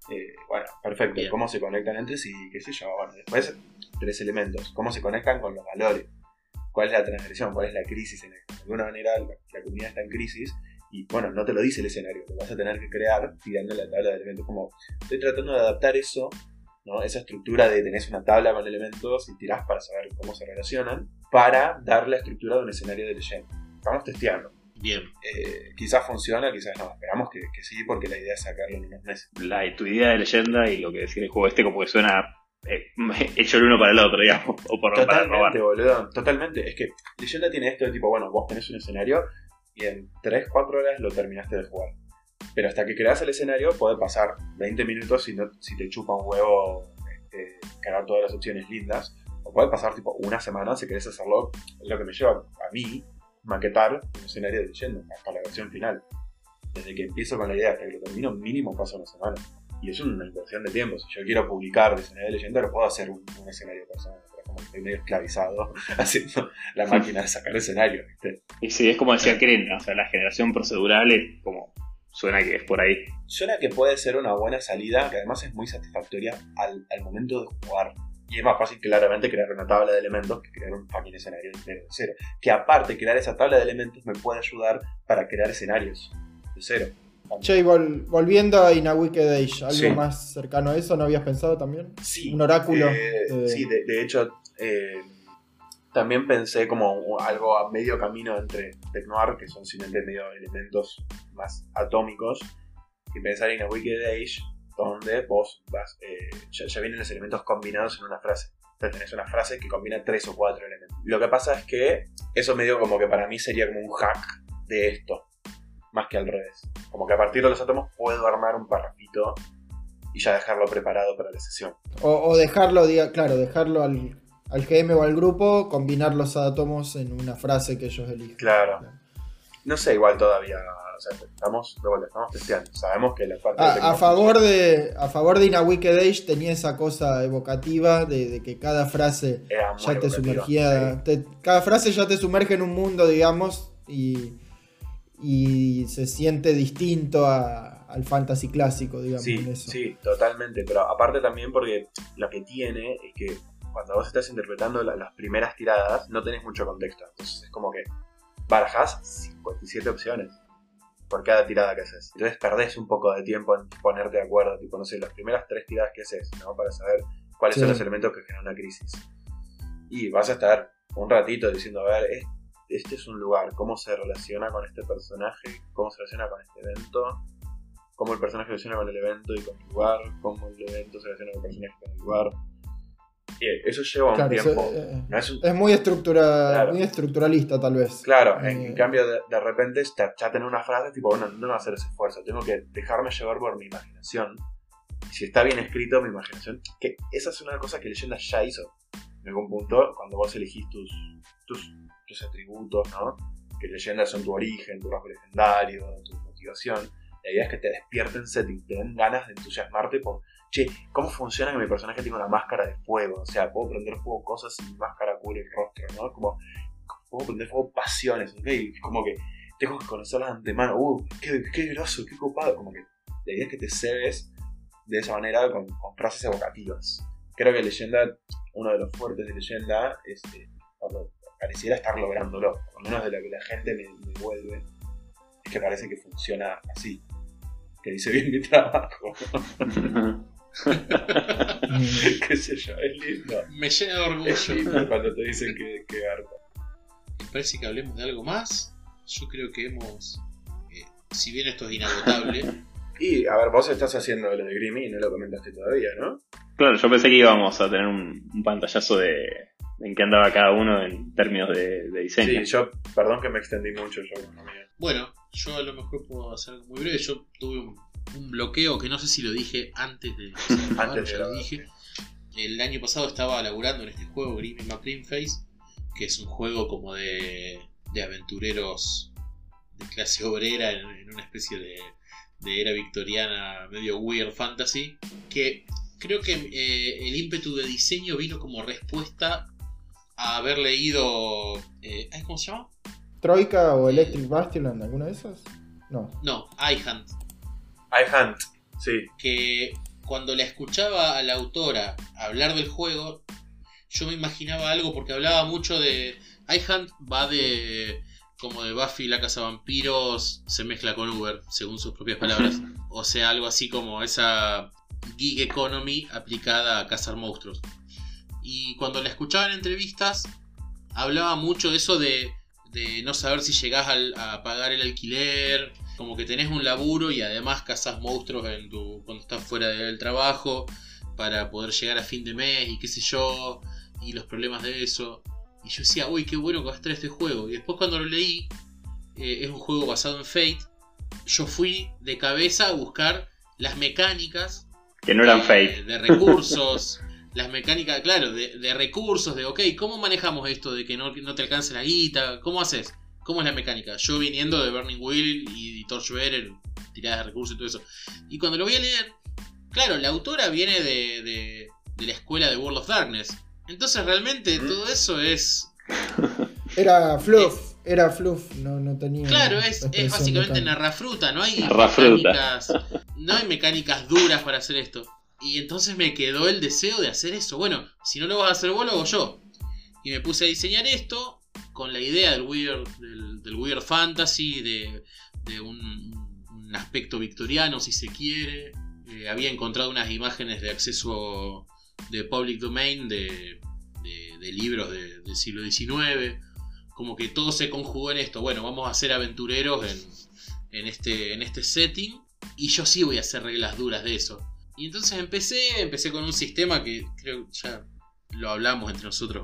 Bueno, perfecto. Bien. ¿Cómo se conectan entre sí? ¿Qué sé yo? Bueno, después 3 elementos. ¿Cómo se conectan con los valores? ¿Cuál es la transgresión? ¿Cuál es la crisis? De alguna manera la comunidad está en crisis y bueno, no te lo dice el escenario, lo vas a tener que crear tirando la tabla de elementos. Como estoy tratando de adaptar eso, ¿no? Esa estructura de tenés una tabla con elementos y tirás para saber cómo se relacionan, para dar la estructura de un escenario de leyenda. Estamos testeando. Bien. Quizás funciona, quizás no. Esperamos que sí, porque la idea es sacarlo en unos meses. Tu idea de leyenda y lo que decía el juego como que suena hecho el uno para el otro, digamos, o para robar. Totalmente, boludo. Totalmente. Es que leyenda tiene esto de tipo, bueno, vos tenés un escenario y en 3-4 horas lo terminaste de jugar. Pero hasta que creas el escenario puede pasar 20 minutos si te chupa un huevo crear todas las opciones lindas. O puede pasar tipo una semana si querés hacerlo. Es lo que me lleva a mí maquetar un escenario de leyenda hasta la versión final. Desde que empiezo con la idea hasta que lo termino, mínimo pasa una semana. Y es una inversión de tiempo. Si yo quiero publicar el escenario de leyenda, lo puedo hacer un escenario personal. Pero como que estoy medio esclavizado haciendo la máquina de sacar escenario, ¿viste? Y sí, es como decía Keren, o sea, la generación procedural es como. Suena que es por ahí. Suena que puede ser una buena salida, que además es muy satisfactoria al momento de jugar. Y es más fácil claramente crear una tabla de elementos que crear un fucking escenario entero de cero. Que aparte crear esa tabla de elementos me puede ayudar para crear escenarios de cero. Che, y volviendo a In a Wicked Age, ¿algo Sí. más cercano a eso no habías pensado también? Sí. Un oráculo. Sí, de hecho, también pensé como algo a medio camino entre Tecnoir, que son simplemente medio elementos más atómicos, y pensar en A Wicked Age, donde vos vas, ya vienen los elementos combinados en una frase. Entonces tenés una frase que combina 3 o 4 elementos. Lo que pasa es que eso medio como que para mí sería como un hack de esto, más que al revés. Como que a partir de los átomos puedo armar un parrafito y ya dejarlo preparado para la sesión. O dejarlo, dejarlo al GM o al grupo, combinar los átomos en una frase que ellos eligen. Claro. No sé, igual todavía, o sea, estamos testeando. Sabemos que la parte de A favor de In a Wicked Age tenía esa cosa evocativa de que cada frase era muy ya te evocativa, sumergía. sí. Cada frase ya te sumerge en un mundo, digamos, y se siente distinto al fantasy clásico, digamos. En eso. Sí, totalmente. Pero aparte también porque lo que tiene es que cuando vos estás interpretando las primeras tiradas no tenés mucho contexto. Entonces es como que barajás 57 opciones por cada tirada que haces. Entonces perdés un poco de tiempo en ponerte de acuerdo. Tipo, no sé, las primeras 3 tiradas que haces, ¿no? Para saber cuáles son los elementos que generan una crisis. Y vas a estar un ratito diciendo, a ver, este es un lugar, cómo se relaciona con este personaje, cómo se relaciona con este evento, cómo el personaje se relaciona con el evento y con el lugar, cómo el evento se relaciona con el personaje y con el lugar. Y eso lleva un tiempo. No es muy estructuralista, tal vez. Claro, en cambio de repente ya tener una frase tipo, bueno, no voy a hacer ese esfuerzo, tengo que dejarme llevar por mi imaginación. Y si está bien escrito, mi imaginación, que esa es una cosa que Leyenda ya hizo en algún punto, cuando vos elegís tus atributos, ¿no? Que leyendas son tu origen, tu rasgo legendario, tu motivación. La idea es que te despierten settings, te den ganas de entusiasmarte por, che, ¿cómo funciona que mi personaje tenga una máscara de fuego? O sea, puedo prender fuego cosas y mi máscara cubre el rostro, ¿no? Como, puedo prender fuego pasiones, ¿ok? Como que tengo que conocerlas de antemano. Qué groso, qué copado. Como que la idea es que te cebes de esa manera con frases evocativas. Creo que Leyenda, uno de los fuertes de Leyenda es pareciera estar lográndolo, por lo menos de lo que la gente me devuelve, es que parece que funciona así, que hice bien mi trabajo. Qué sé yo, es lindo. Me llena de orgullo. Es lindo cuando te dicen que garpa. Me parece que hablemos de algo más. Yo creo que hemos, si bien esto es inagotable. Y a ver, vos estás haciendo lo de Grimmy y no lo comentaste todavía, ¿no? Claro, yo pensé que íbamos a tener un pantallazo de en qué andaba cada uno en términos de diseño. Sí, yo, perdón que me extendí mucho yo. Bueno, yo a lo mejor puedo hacer algo muy breve. Yo tuve un bloqueo que no sé si lo dije antes de Antes ya lo dije. El año pasado estaba laburando en este juego, Grimmy McLean Face, que es un juego como de aventureros de clase obrera en una especie de era victoriana medio weird fantasy, que creo que el ímpetu de diseño vino como respuesta a haber leído ¿cómo se llama? ¿Troika o Electric Bastion, alguna de esas? No. No, iHunt. iHunt, sí. Que cuando la escuchaba a la autora hablar del juego, yo me imaginaba algo porque hablaba mucho de... iHunt va de... como de Buffy la cazavampiros se mezcla con Uber, según sus propias palabras. O sea, algo así como esa gig economy aplicada a cazar monstruos. Y cuando la escuchaba en entrevistas, hablaba mucho de eso de no saber si llegás a pagar el alquiler, como que tenés un laburo y además cazás monstruos cuando estás fuera del trabajo para poder llegar a fin de mes y qué sé yo, y los problemas de eso. Y yo decía, uy, qué bueno que va a estar este juego. Y después cuando lo leí, es un juego basado en Fate, yo fui de cabeza a buscar las mecánicas que no eran Fate, de recursos. Las mecánicas, claro, de recursos, de ok, ¿cómo manejamos esto de que no te alcance la guita? ¿Cómo haces? ¿Cómo es la mecánica? Yo viniendo de Burning Wheel y Torchbearer, tiradas de recursos y todo eso. Y cuando lo voy a leer, claro, la autora viene de la escuela de World of Darkness. Entonces realmente todo eso es... Era fluff, no tenía... Claro, es básicamente narrafruta, no hay mecánicas duras para hacer esto. Y entonces me quedó el deseo de hacer eso. Bueno, si no lo vas a hacer vos, lo hago yo. Y me puse a diseñar esto con la idea del weird fantasy, de un aspecto victoriano, si se quiere. Había encontrado unas imágenes de acceso de public domain de libros del siglo XIX. Como que todo se conjugó en esto. Bueno, vamos a ser aventureros en este setting. Y yo sí voy a hacer reglas duras de eso. Y entonces empecé con un sistema que creo que ya lo hablamos entre nosotros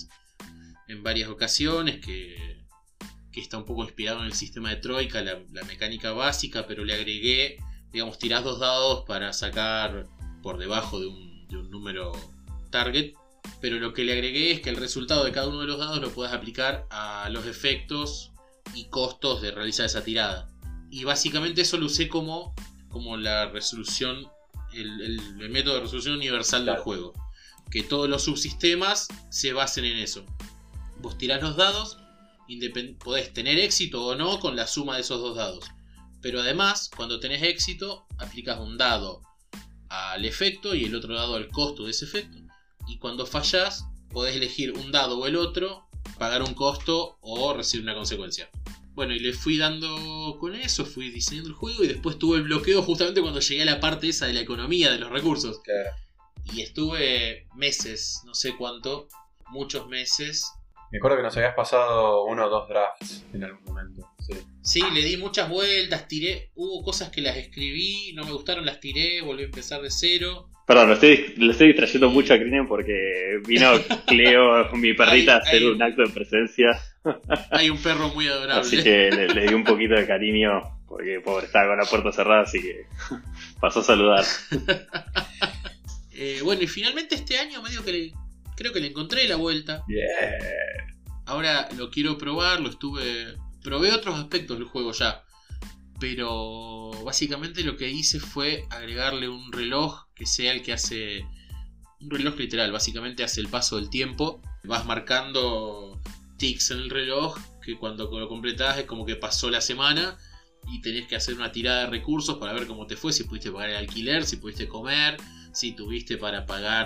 en varias ocasiones, que está un poco inspirado en el sistema de Troika, la mecánica básica, pero le agregué, digamos, tirás 2 dados para sacar por debajo de un número target, pero lo que le agregué es que el resultado de cada uno de los dados lo puedes aplicar a los efectos y costos de realizar esa tirada. Y básicamente eso lo usé como la resolución, el método de resolución universal del juego. Que todos los subsistemas se basen en eso. Vos tirás los dados, podés tener éxito o no con la suma de esos 2 dados. Pero además, cuando tenés éxito, aplicas un dado al efecto y el otro dado al costo de ese efecto. Y cuando fallás, podés elegir un dado o el otro, pagar un costo o recibir una consecuencia. Bueno, y le fui dando con eso, fui diseñando el juego y después tuve el bloqueo justamente cuando llegué a la parte esa de la economía, de los recursos. Claro. Y estuve meses, no sé cuánto, muchos meses. Me acuerdo que nos habías pasado 1 o 2 drafts en algún momento. Sí, le di muchas vueltas, hubo cosas que las escribí, no me gustaron, las tiré, volví a empezar de cero. Perdón, lo estoy distrayendo mucho a Crinian porque vino Cleo, mi perrita, a hacer un acto de presencia. Hay un perro muy adorable. Así que le di un poquito de cariño porque pobre estaba con la puerta cerrada, así que pasó a saludar. Bueno, y finalmente este año medio que creo que le encontré la vuelta. Yeah. Ahora lo quiero probar, probé otros aspectos del juego ya. Pero básicamente lo que hice fue agregarle un reloj que sea el que hace... Un reloj literal, básicamente hace el paso del tiempo. Vas marcando tics en el reloj que cuando lo completás es como que pasó la semana. Y tenés que hacer una tirada de recursos para ver cómo te fue. Si pudiste pagar el alquiler, si pudiste comer, si tuviste para pagar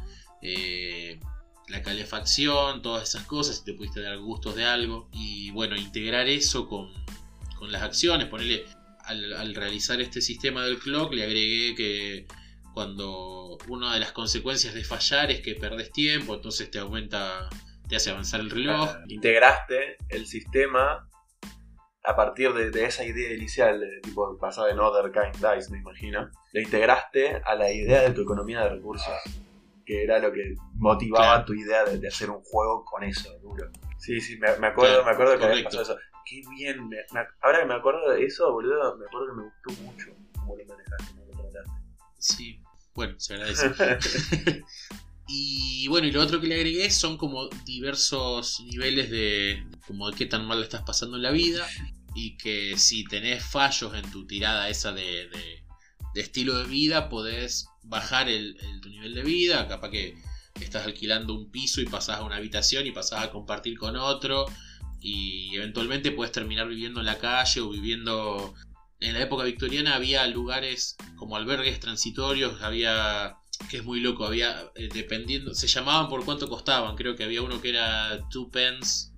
la calefacción, todas esas cosas, si te pudiste dar gustos de algo. Y bueno, integrar eso con las acciones, ponerle al realizar este sistema del clock le agregué que cuando una de las consecuencias de fallar es que perdés tiempo, entonces te hace avanzar el reloj. Integraste el sistema a partir de esa idea inicial, tipo basada en Other Kind Dice, me imagino. Lo integraste a la idea de tu economía de recursos, que era lo que motivaba Claro. tu idea de hacer un juego con eso, duro. Sí, me acuerdo que había pasado eso. Qué bien, ahora que me acuerdo de eso, boludo, me acuerdo que me gustó mucho cómo lo manejaste, cómo lo trataste. Sí, bueno, se agradece. Y bueno, y lo otro que le agregué son como diversos niveles de como de qué tan mal la estás pasando en la vida. Y que si tenés fallos en tu tirada esa de estilo de vida, podés bajar tu nivel de vida. Capaz que estás alquilando un piso y pasás a una habitación y pasás a compartir con otro. Y eventualmente puedes terminar viviendo en la calle o viviendo en la época victoriana había lugares como albergues transitorios, había, que es muy loco, había, dependiendo, se llamaban por cuánto costaban, creo que había uno que era 2 pence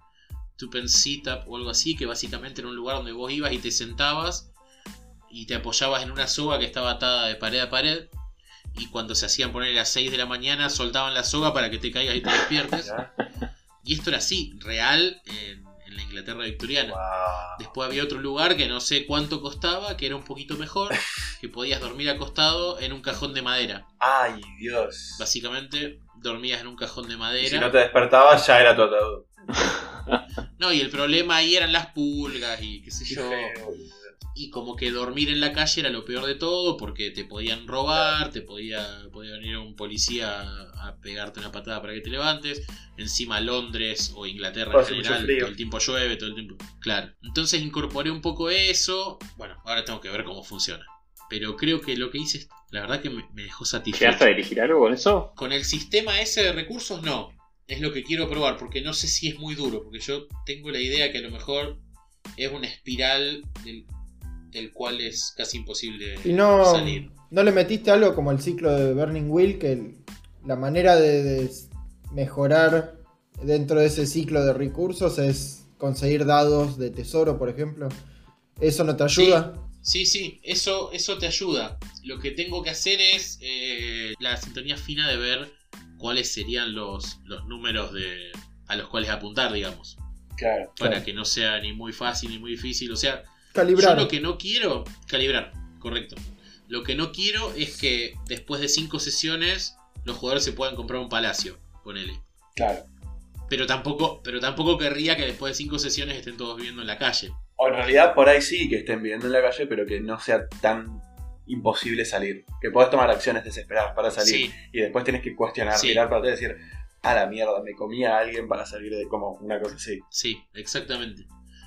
sit-up o algo así, que básicamente era un lugar donde vos ibas y te sentabas y te apoyabas en una soga que estaba atada de pared a pared, y cuando se hacían poner a las 6 de la mañana soltaban la soga para que te caigas y te despiertes. Y esto era así, real, en la Inglaterra victoriana. Wow. Después había otro lugar que no sé cuánto costaba, que era un poquito mejor, que podías dormir acostado en un cajón de madera. Ay, Dios. Básicamente dormías en un cajón de Y madera. si no te despertabas, ya era tu ataúd. No, y el problema ahí eran las pulgas y qué sé Qué yo. feo, boludo. Y como que dormir en la calle era lo peor de todo, porque te podían robar, podía venir un policía a pegarte una patada para que te levantes. Encima Londres o Inglaterra en Hace mucho general, frío. todo el tiempo llueve, todo el tiempo. Claro. Entonces incorporé un poco eso. Bueno, ahora tengo que ver cómo funciona. Pero creo que lo que hice, la verdad que me dejó satisfecho. ¿Llegaste a dirigir algo con eso? Con el sistema ese de recursos no. Es lo que quiero probar, porque no sé si es muy duro, porque yo tengo la idea que a lo mejor es una espiral del cual es casi imposible Y no, salir. ¿no le metiste algo como el ciclo de Burning Wheel? Que la manera de mejorar dentro de ese ciclo de recursos es conseguir dados de tesoro, por ejemplo. ¿Eso no te ayuda? Sí, eso te ayuda. Lo que tengo que hacer es la sintonía fina de ver cuáles serían los números a los cuales apuntar, digamos. Claro. Para Claro. que no sea ni muy fácil ni muy difícil. O sea, Calibrar. yo lo que no quiero... Calibrar, correcto. Lo que no quiero es que después de 5 sesiones los jugadores se puedan comprar un palacio, ponele. Claro. Pero tampoco querría que después de 5 sesiones estén todos viviendo en la calle. O en realidad por ahí sí que estén viviendo en la calle, pero que no sea tan imposible salir. Que puedas tomar acciones desesperadas para salir. Sí. Y después tenés que cuestionar, Sí. mirar para atrás y decir, a la mierda, me comí a alguien para salir de como una cosa así. Sí, exactamente.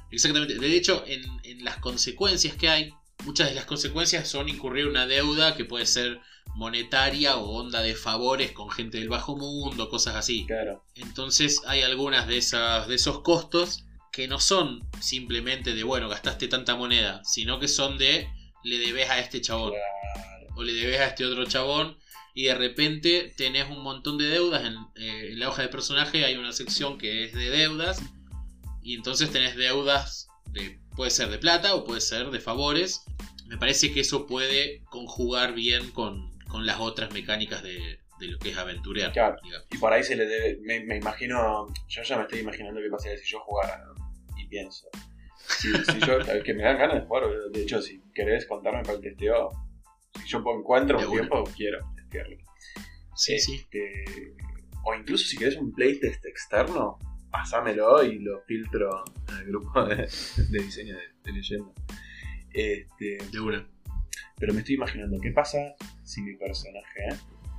De hecho, en las consecuencias que hay, muchas de las consecuencias son incurrir una deuda que puede ser monetaria o onda de favores con gente del bajo mundo, cosas así. Claro. Entonces hay algunas de esos costos que no son simplemente de, bueno, gastaste tanta moneda, sino que son de, le debes a este chabón, o le debes a este otro chabón, y de repente tenés un montón de deudas. En la hoja de personaje hay una sección que es de deudas, y entonces tenés deudas, puede ser de plata o puede ser de favores. Me parece que eso puede conjugar bien con las otras mecánicas de lo que es aventurear. Claro. Digamos. Y por ahí se le debe, me imagino, yo ya me estoy imaginando qué pasaría si yo jugara, ¿no? Y pienso, si yo, que me dan ganas de jugar, de hecho, si querés contarme para el testeo, si yo encuentro De un una. tiempo, quiero testearlo. Sí, sí. O incluso si querés un playtest externo, pasámelo y lo filtro en el grupo de diseño de leyenda. De una. Pero me estoy imaginando, ¿qué pasa si mi personaje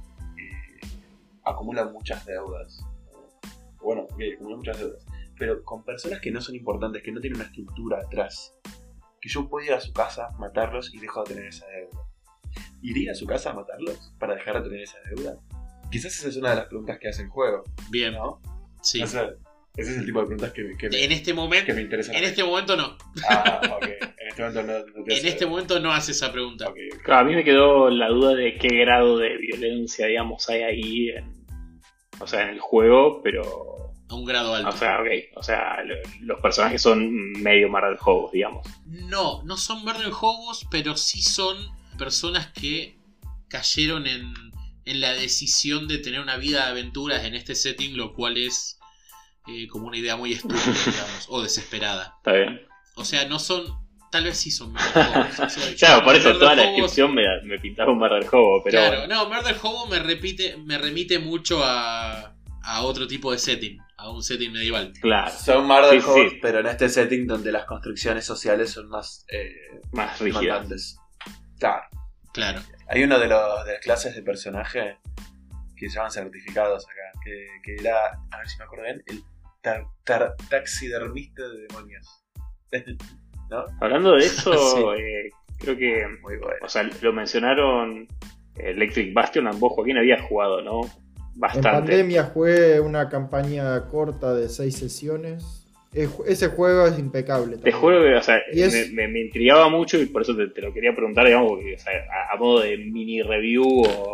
acumula muchas deudas? Bueno, ok, acumula muchas deudas, pero con personas que no son importantes, que no tienen una estructura atrás. Que yo puedo ir a su casa, matarlos y dejo de tener esa deuda. ¿Iría a su casa a matarlos para dejar de tener esa deuda? Quizás esa es una de las preguntas que hace el juego, Bien. ¿no? Sí. No sé, ese es el tipo de preguntas que me, En este momento, que me interesan. en este momento no. Ah, ok. En este momento no te En hace- este momento no hace esa pregunta. Ok, ok. Claro, a mí me quedó la duda de qué grado de violencia, digamos, hay ahí en el juego, pero... A un grado alto. O sea, ok, o sea, los personajes son medio Marvel Hobos, digamos. No son Murder Hobos, pero sí son personas que cayeron en la decisión de tener una vida de aventuras en este setting, lo cual es como una idea muy estúpida, digamos, o desesperada. Está bien. O sea, no son... Tal vez sí son Murder Hobos. O sea, Claro, por eso Murder toda la Hobos- descripción me pintaba un Marvel Hobo, pero... Claro, no, Murder Hobo me remite mucho a otro tipo de setting, a un setting medieval. Claro, Son Marvel Sí, Hobos, sí. pero en este setting donde las construcciones sociales son más más rígida. demandantes. Claro. Claro. Hay uno de las clases de personaje que se llaman certificados acá, que era, a ver si me acuerdo bien, el taxidermista de demonios. ¿No? Hablando de eso, Sí. creo que... Muy bueno. O sea, lo mencionaron Electric Bastion, vos Joaquín habías jugado, ¿no? En Bastante. pandemia jugué una campaña corta de 6 sesiones. Ese juego es impecable. Te también. juro que, o sea, Y es- me intrigaba mucho y por eso te lo quería preguntar, digamos, porque, o sea, a modo de mini review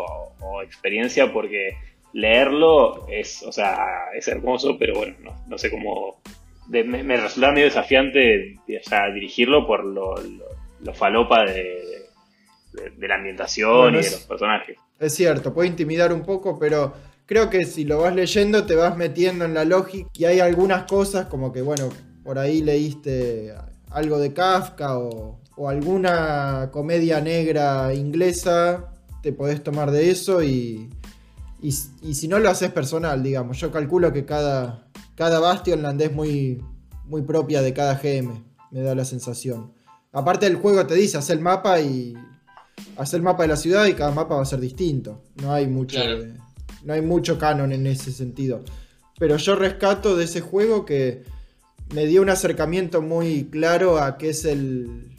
o experiencia, porque leerlo es, o sea, es hermoso, pero bueno, no sé cómo... me resultaba medio desafiante, o sea, dirigirlo por lo falopa de la ambientación Bueno, y de los personajes. Es cierto, puede intimidar un poco, pero creo que si lo vas leyendo te vas metiendo en la lógica y hay algunas cosas como que, bueno, por ahí leíste algo de Kafka o alguna comedia negra inglesa, te podés tomar de eso y si no lo haces personal, digamos. Yo calculo que cada Bastionland es muy, muy propia de cada GM, me da la sensación. Aparte del juego te dice, haz el mapa de la ciudad y cada mapa va a ser distinto. No hay mucho, Claro. no hay mucho canon en ese sentido. Pero yo rescato de ese juego que me dio un acercamiento muy claro a qué es el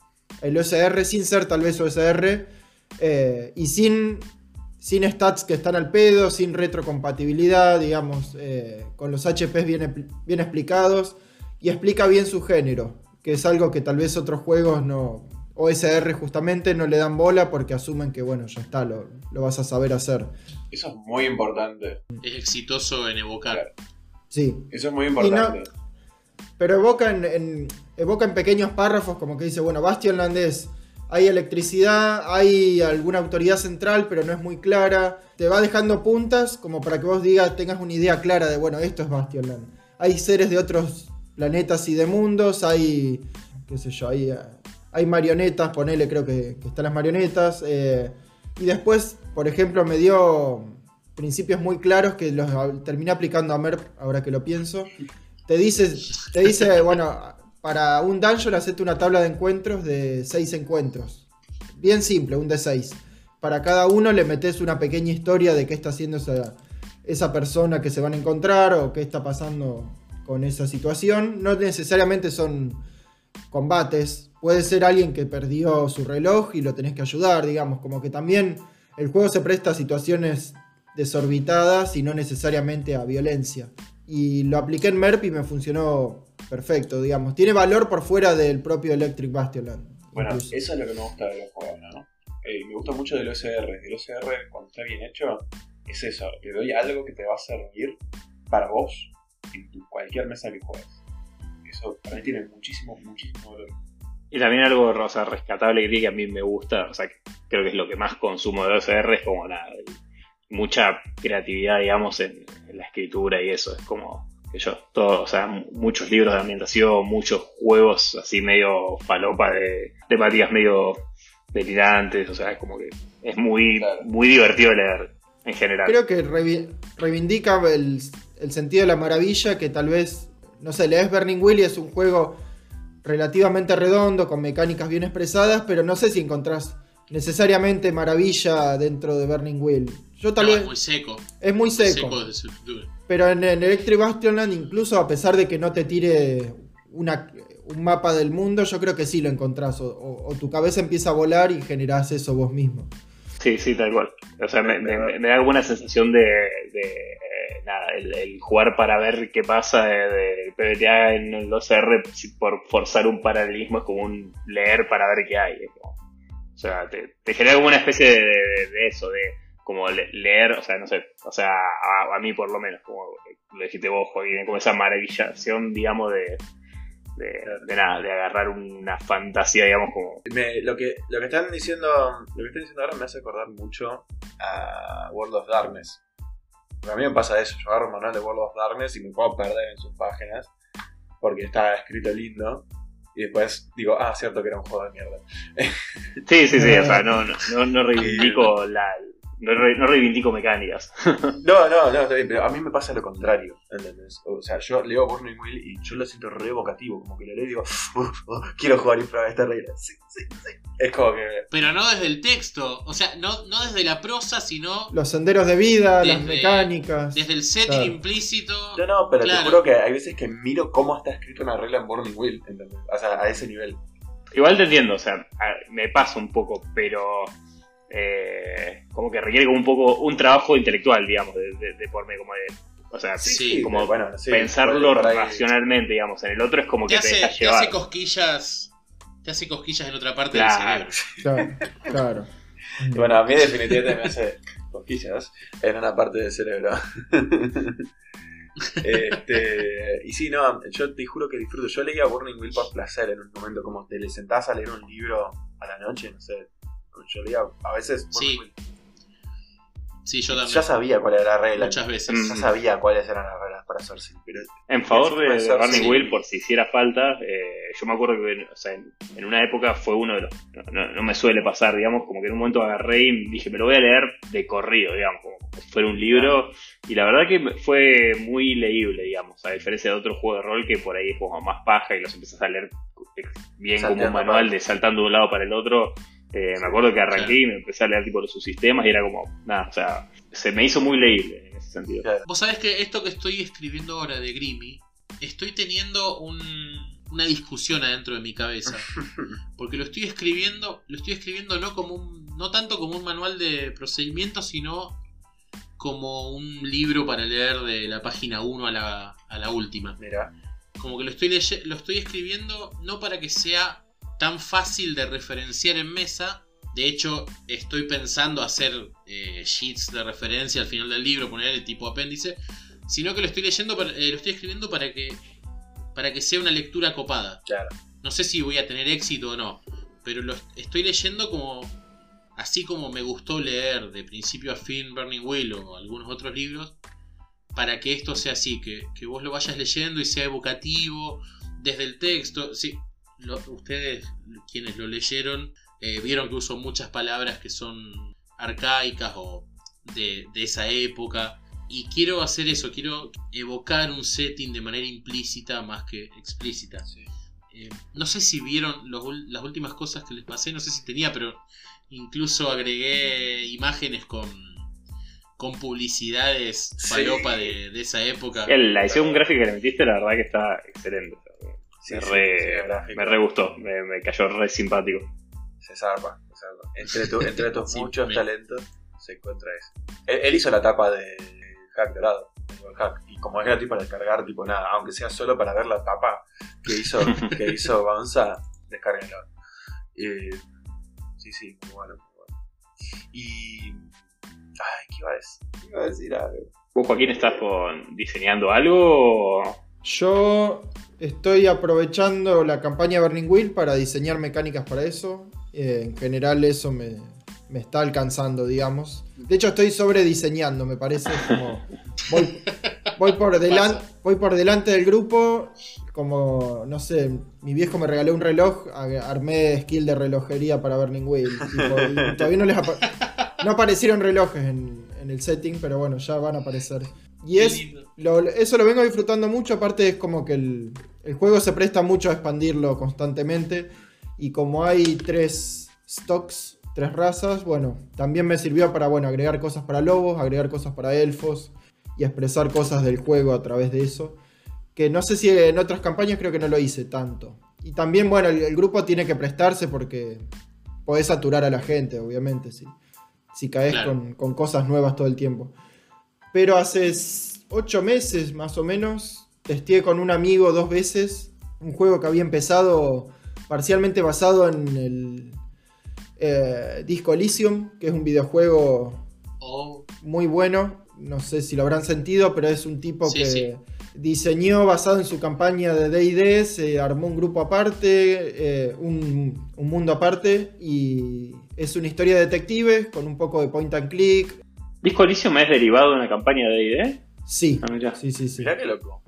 OSR, sin ser tal vez OSR, y sin stats que están al pedo, sin retrocompatibilidad, digamos, con los HPs bien explicados, y explica bien su género, que es algo que tal vez otros juegos no... OSR justamente no le dan bola porque asumen que, bueno, ya está, lo vas a saber hacer. Eso es muy importante. Es exitoso en evocar. Sí. Eso es muy importante. Pero evoca en pequeños párrafos como que dice, bueno, Bastionland es, hay electricidad, hay alguna autoridad central, pero no es muy clara. Te va dejando puntas como para que vos tengas una idea clara de, bueno, esto es Bastionland. Hay seres de otros planetas y de mundos, hay, qué sé yo, hay marionetas, ponele, creo que están las marionetas. Y después, por ejemplo, me dio principios muy claros que los terminé aplicando a MERP, ahora que lo pienso. Te dice, bueno, para un dungeon hacete una tabla de encuentros de 6 encuentros. Bien simple, un de 6. Para cada uno le metes una pequeña historia de qué está haciendo esa persona que se van a encontrar o qué está pasando con esa situación. No necesariamente son combates. Puede ser alguien que perdió su reloj y lo tenés que ayudar, digamos. Como que también el juego se presta a situaciones desorbitadas y no necesariamente a violencia. Y lo apliqué en MERP y me funcionó perfecto, digamos. Tiene valor por fuera del propio Electric Bastionland. Bueno, incluso. eso es lo que me gusta de los juegos, ¿no? Me gusta mucho del OSR. El OSR, cuando está bien hecho, es eso. Te doy algo que te va a servir para vos en cualquier mesa que juegues. Eso para mí tiene muchísimo, muchísimo valor. Y también algo, o sea, rescatable que tiene, que a mí me gusta, o sea, creo que es lo que más consumo de OSR, es como mucha creatividad, digamos, en la escritura y eso. Es como que todo, o sea, muchos libros de ambientación, muchos juegos así medio falopa de temáticas medio delirantes, o sea, es como que es muy, Claro. muy divertido de leer en general. Creo que reivindica el sentido de la maravilla que tal vez, no sé, lees Burning Wheel y es un juego relativamente redondo, con mecánicas bien expresadas, pero no sé si encontrás necesariamente maravilla dentro de Burning Wheel. Yo tal No, vez... es muy seco. Es muy seco. Desde su estructura. Pero en Electric Bastionland, incluso a pesar de que no te tire un mapa del mundo, yo creo que sí lo encontrás. O tu cabeza empieza a volar y generás eso vos mismo. Sí, tal cual. O sea, me da alguna sensación de nada, el jugar para ver qué pasa de PBTA en el 2R por forzar un paralelismo es como un leer para ver qué hay. Es como, o sea, te genera como una especie de eso, de como leer, o sea, no sé, o sea, a mí por lo menos, como lo dijiste vos, Joaquín, como esa maravillación, digamos, de nada, de agarrar una fantasía, digamos, como... Lo que están diciendo ahora me hace acordar mucho a World of Darkness. Porque a mí me pasa eso, yo agarro un manual de World of Darkness y me puedo perder en sus páginas porque está escrito lindo y después digo, cierto que era un juego de mierda. Sí, o sea, no reivindico no reivindico mecánicas. No, está bien, pero a mí me pasa lo contrario, ¿entendés? O sea, yo leo Burning Wheel y yo lo siento re evocativo, como que lo leo y digo, quiero jugar y probar esta regla. Sí. Es como que... Pero no desde el texto, o sea, no desde la prosa, sino Los senderos de vida, las Desde- mecánicas. desde el setting Claro. implícito. No, pero Claro. te juro que hay veces que miro cómo está escrito una regla en Burning Wheel, ¿entendés? O sea, a ese nivel. Igual te entiendo, o sea, me pasa un poco, pero como que requiere como un poco un trabajo intelectual, digamos, de por medio, como de O sea, Sí, como bueno, sí, pensarlo por ahí. racionalmente, digamos. En el otro es como que te deja te llevar. hace cosquillas. Te hace cosquillas en otra parte Claro. del cerebro. Claro, claro. Y bueno, a mí definitivamente me hace cosquillas en una parte del cerebro. Y sí, no, yo te juro que disfruto. Yo leía Burning Wheel por placer en un momento, como te le sentás a leer un libro a la noche, no sé. Yo leía a veces Burning Sí. Wheel. Sí, yo también. Ya sabía cuál era la regla. Muchas veces. Ya sabía cuáles eran las reglas para Cersei. Pero En favor de Cersei, Burning sí. Wheel, por si hiciera falta, yo me acuerdo que, o sea, en una época fue uno de los... No me suele pasar, digamos, como que en un momento agarré y dije, me lo voy a leer de corrido, digamos, como si fuera un libro. Y la verdad que fue muy leíble, digamos, a diferencia de otros juegos de rol que por ahí es como más paja y los empezás a leer bien como un Salteando manual partes. de saltando de un lado para el otro. Me acuerdo que arranqué Claro. y me empecé a leer tipo los subsistemas y era como, nada, o sea, se me hizo muy leíble en ese sentido. claro. Vos sabés que esto que estoy escribiendo ahora de Grimmy, estoy teniendo una discusión adentro de mi cabeza. Porque lo estoy escribiendo no tanto como un manual de procedimientos, sino como un libro para leer de la página 1 a la última. Mira, Como que lo estoy escribiendo no para que sea tan fácil de referenciar en mesa. De hecho, estoy pensando hacer sheets de referencia al final del libro, ponerle tipo apéndice, sino que lo estoy escribiendo para que sea una lectura copada. claro. No sé si voy a tener éxito o no, pero lo estoy leyendo así como me gustó leer de principio a fin Burning Wheel o algunos otros libros, para que esto sea así, que vos lo vayas leyendo y sea evocativo desde el texto. Sí, ustedes, quienes lo leyeron, vieron que uso muchas palabras que son arcaicas o de esa época. Y quiero hacer eso, quiero evocar un setting de manera implícita más que explícita. Sí. No sé si vieron las últimas cosas que les pasé, no sé si tenía, pero incluso agregué imágenes con publicidades Sí. falopa de esa época. La edición gráfica que le metiste, la verdad que está excelente. Sí, me, sí, re, sí, gráfico. me re gustó, me cayó re simpático. Se zarpa. Entre tus Sí, muchos me- talentos se encuentra eso. Él hizo la tapa de Hack Dorado, de Hack, y como es gratis para descargar, tipo nada, aunque sea solo para ver la tapa que hizo Gonza, descárguenlo. Sí, muy bueno. Y... Ay, ¿qué iba a decir? Iba a decir algo. ¿Vos, Joaquín, estás diseñando algo? Yo estoy aprovechando la campaña Burning Wheel para diseñar mecánicas para eso. En general eso me está alcanzando, digamos. De hecho estoy sobrediseñando, me parece. Como voy por delante del grupo. Como, no sé, mi viejo me regaló un reloj, armé skill de relojería para Burning Wheel. Tipo, y todavía no aparecieron relojes en el setting, pero bueno, ya van a aparecer. Y Qué lindo. eso lo vengo disfrutando mucho, aparte es como que el juego se presta mucho a expandirlo constantemente. Y como hay 3 stocks, 3 razas, bueno, también me sirvió para, bueno, agregar cosas para lobos, agregar cosas para elfos y expresar cosas del juego a través de eso. Que no sé si en otras campañas creo que no lo hice tanto. Y también, bueno, el grupo tiene que prestarse porque podés saturar a la gente, obviamente, si caes Claro. con cosas nuevas todo el tiempo. Pero hace 8 meses más o menos testé con un amigo 2 veces un juego que había empezado parcialmente basado en el Disco Elysium, que es un videojuego Oh, muy bueno. No sé si lo habrán sentido, pero es un tipo Sí, que sí. diseñó basado en su campaña de D&D, se armó un grupo aparte, un mundo aparte, y es una historia de detectives con un poco de point and click. ¿Disco Elysium es derivado de una campaña de D&D? Sí, Ah, mirá. sí. Mirá qué loco.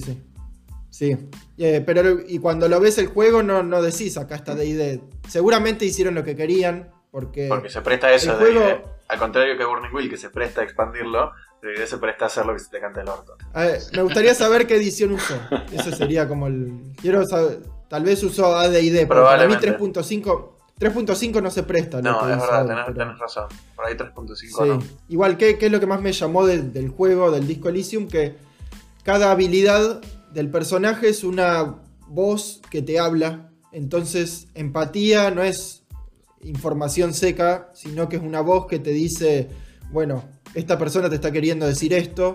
Sí. Pero y cuando lo ves el juego no decís acá está D&D. Seguramente hicieron lo que querían porque Porque se presta a eso el de juego- D&D. Al contrario que Burning Wheel, que se presta a expandirlo, D&D se presta a hacer lo que se te canta el orto. me gustaría saber qué edición usó. Ese sería como el... Quiero saber, tal vez usó AD&D, pero para mí Probablemente. 3.5 no se presta. lo No, que es hizo verdad, él, tenés, pero- tenés razón. Por ahí 3.5 Sí. no. Igual, ¿qué es lo que más me llamó del juego, del Disco Elysium? Que cada habilidad del personaje es una voz que te habla. Entonces, empatía no es información seca, sino que es una voz que te dice, bueno, esta persona te está queriendo decir esto.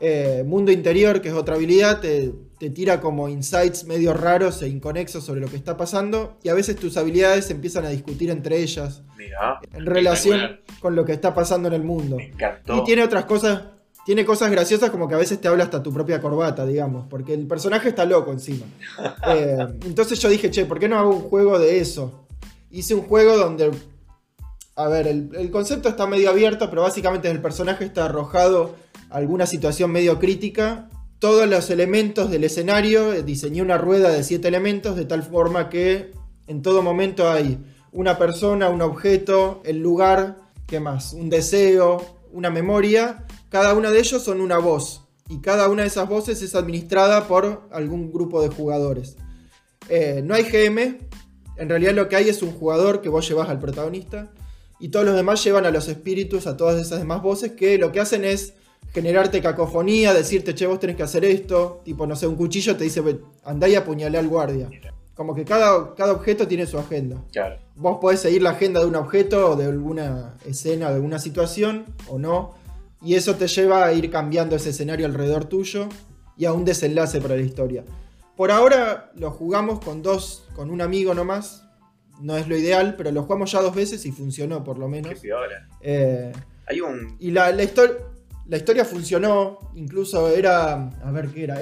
Mundo interior, que es otra habilidad, te tira como insights medio raros e inconexos sobre lo que está pasando. Y a veces tus habilidades empiezan a discutir entre ellas Mirá, en relación Espectacular. con lo que está pasando en el mundo. me encantó. Y tiene otras cosas, tiene cosas graciosas como que a veces te habla hasta tu propia corbata, digamos, porque el personaje está loco encima. Entonces yo dije, che, ¿por qué no hago un juego de eso? Hice un juego donde, a ver, el concepto está medio abierto, pero básicamente el personaje está arrojado a alguna situación medio crítica. Todos los elementos del escenario, diseñé una rueda de 7 elementos de tal forma que en todo momento hay una persona, un objeto, el lugar, ¿qué más? Un deseo, una memoria. Cada uno de ellos son una voz. Y cada una de esas voces es administrada por algún grupo de jugadores. No hay GM. En realidad lo que hay es un jugador que vos llevas al protagonista. Y todos los demás llevan a los espíritus, a todas esas demás voces, que lo que hacen es generarte cacofonía, decirte, che, vos tenés que hacer esto. Tipo, no sé, un cuchillo te dice, andá y apuñalé al guardia. Como que cada objeto tiene su agenda. Claro. Vos podés seguir la agenda de un objeto o de alguna escena, de alguna situación, o no. Y eso te lleva a ir cambiando ese escenario alrededor tuyo y a un desenlace para la historia. Por ahora lo jugamos con un amigo nomás. No es lo ideal, pero lo jugamos ya 2 veces y funcionó por lo Qué menos. piola. Hay un... Y la historia funcionó. Incluso era... A ver, ¿qué era?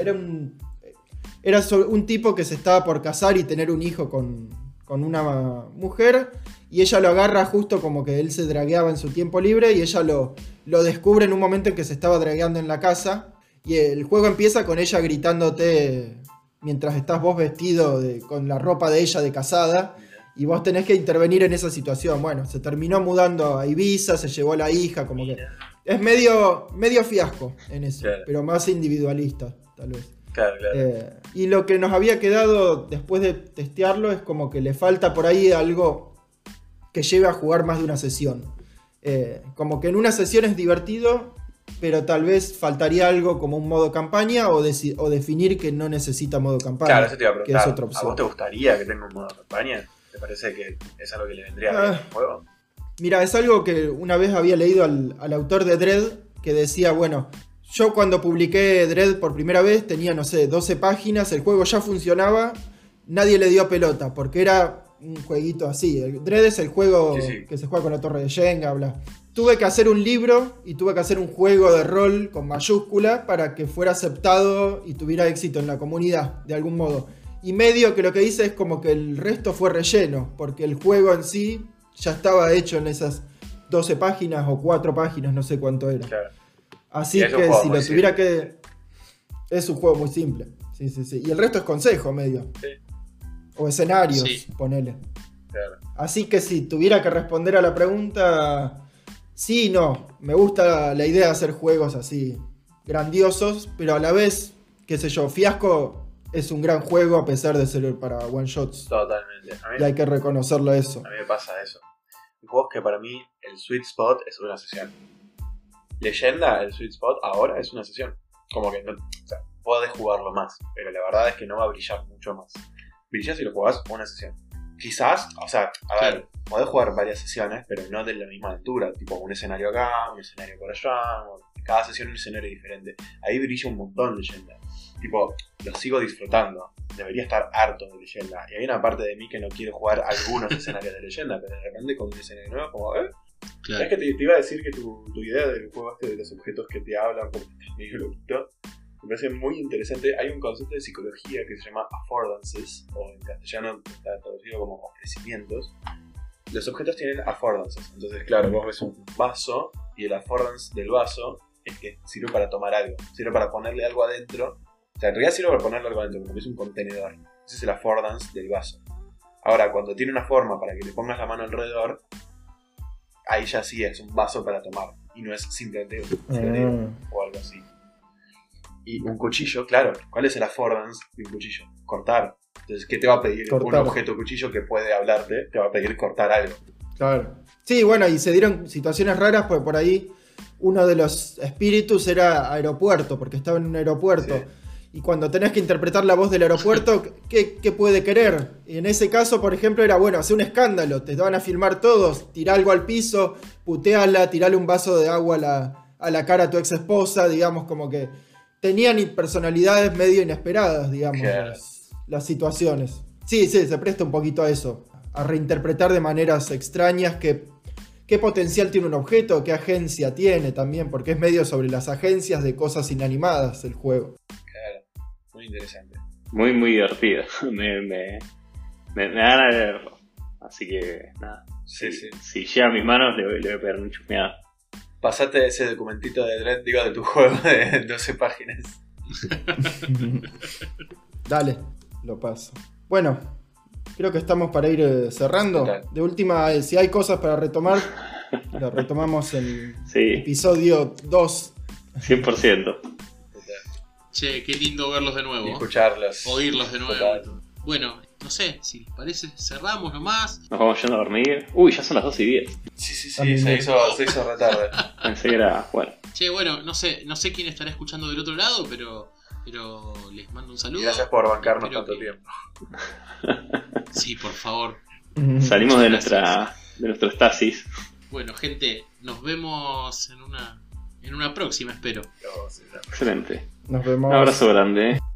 Era sobre un tipo que se estaba por casar y tener un hijo con una mujer. Y ella lo agarra justo como que él se dragueaba en su tiempo libre. Y ella lo descubre en un momento en que se estaba dragueando en la casa. Y el juego empieza con ella gritándote mientras estás vos vestido con la ropa de ella de casada. Y vos tenés que intervenir en esa situación. Bueno, se terminó mudando a Ibiza, se llevó a la hija, como que... Es medio fiasco en eso, Claro. pero más individualista, tal vez. Claro, claro. Y lo que nos había quedado después de testearlo es como que le falta por ahí algo que lleve a jugar más de una sesión. Como que en una sesión es divertido, pero tal vez faltaría algo como un modo campaña o definir que no necesita modo campaña. Claro, eso te iba a que preguntar. es otra ¿A opción. vos te gustaría que tenga un modo campaña? ¿Te parece que es algo que le vendría bien al juego? Mira, es algo que una vez había leído al autor de Dread, que decía, bueno, yo cuando publiqué Dread por primera vez tenía, no sé, 12 páginas, el juego ya funcionaba, nadie le dio pelota, porque era un jueguito así. El Dread es el juego Sí. que se juega con la torre de Jenga, bla. Tuve que hacer un libro y tuve que hacer un juego de rol con mayúscula para que fuera aceptado y tuviera éxito en la comunidad, de algún modo. Y medio que lo que hice es como que el resto fue relleno, porque el juego en sí ya estaba hecho en esas 12 páginas o 4 páginas, no sé cuánto era. Claro. Así Y es un que juego si muy lo tuviera que... Es un juego muy simple. Sí, sí, sí. Y el resto es consejo medio. Sí. O escenarios, Sí. ponele. Claro. Así que si tuviera que responder a la pregunta, sí y no. Me gusta la idea de hacer juegos así grandiosos, pero a la vez, qué sé yo, Fiasco es un gran juego a pesar de ser para one shots. Totalmente. Y hay que reconocerlo eso. A mí me pasa eso. Hay juegos que para mí el sweet spot es una sesión. Leyenda, el sweet spot ahora es una sesión. Como que no, o sea, podés jugarlo más, pero la verdad es que no va a brillar mucho más. Brilla si lo jugás una sesión. Quizás, o sea, a ver, podés jugar varias sesiones, pero no de la misma altura. Tipo un escenario acá, un escenario por allá. Cada sesión un escenario diferente. Ahí brilla un montón Leyenda. Tipo, lo sigo disfrutando. Debería estar harto de Leyenda. Y hay una parte de mí que no quiere jugar algunos escenarios de Leyenda, pero de repente con un escenario nuevo, como, Claro. Es que te iba a decir que tu idea del juego este de los objetos que te hablan como que estás medio loquito, me parece muy interesante. Hay un concepto de psicología que se llama affordances, o en castellano está traducido como ofrecimientos. Los objetos tienen affordances. Entonces, claro, vos ves un vaso y el affordance del vaso es que sirve para tomar algo, sirve para ponerle algo adentro. O sea, en realidad sirve para ponerle algo adentro, como que es un contenedor. Ese es el affordance del vaso. Ahora, cuando tiene una forma para que le pongas la mano alrededor, ahí ya sí es un vaso para tomar. Y no es simplemente un florero o algo así. Y un cuchillo, claro. ¿Cuál es el affordance de un cuchillo? Cortar. Entonces, ¿qué te va a pedir? Cortar. Un objeto cuchillo que puede hablarte, te va a pedir cortar algo. Claro. Sí, bueno, y se dieron situaciones raras, porque por ahí uno de los espíritus era aeropuerto, porque estaba en un aeropuerto. Sí. Y cuando tenés que interpretar la voz del aeropuerto, ¿qué puede querer? Y en ese caso, por ejemplo, era, bueno, hacer un escándalo. Te van a filmar todos, tirá algo al piso, puteala, tirale un vaso de agua a la cara a tu ex esposa, digamos, como que tenían personalidades medio inesperadas, digamos, Claro. las situaciones. Sí, se presta un poquito a eso, a reinterpretar de maneras extrañas qué potencial tiene un objeto, qué agencia tiene también, porque es medio sobre las agencias de cosas inanimadas el juego. Claro, muy interesante. Muy, muy divertido. me da ganas de leerlo. Así que, nada. Sí, sí. Si llega a mis manos, le voy a pegar un chusmeado. Pasate ese documentito de Dread, digo, de tu juego de 12 páginas. Dale, lo paso. Bueno, creo que estamos para ir cerrando. Total. De última, si hay cosas para retomar, lo retomamos en Sí, episodio 2. 100%. Che, qué lindo verlos de Y nuevo. escucharlos. Oírlos de nuevo. Total. Bueno, no sé, si les parece, cerramos nomás. Nos vamos yendo a dormir. Uy, ya son las 2:10. Sí, También se me- hizo retarde. Pensé que era. Bueno, Che, bueno, no sé quién estará escuchando del otro lado, pero les mando un saludo. Y gracias por bancarnos Espero tanto que- tiempo. Sí, por favor. salimos de Muchas nuestro estasis. Bueno, gente, nos vemos en una próxima, espero. Excelente. Nos vemos. Un abrazo grande.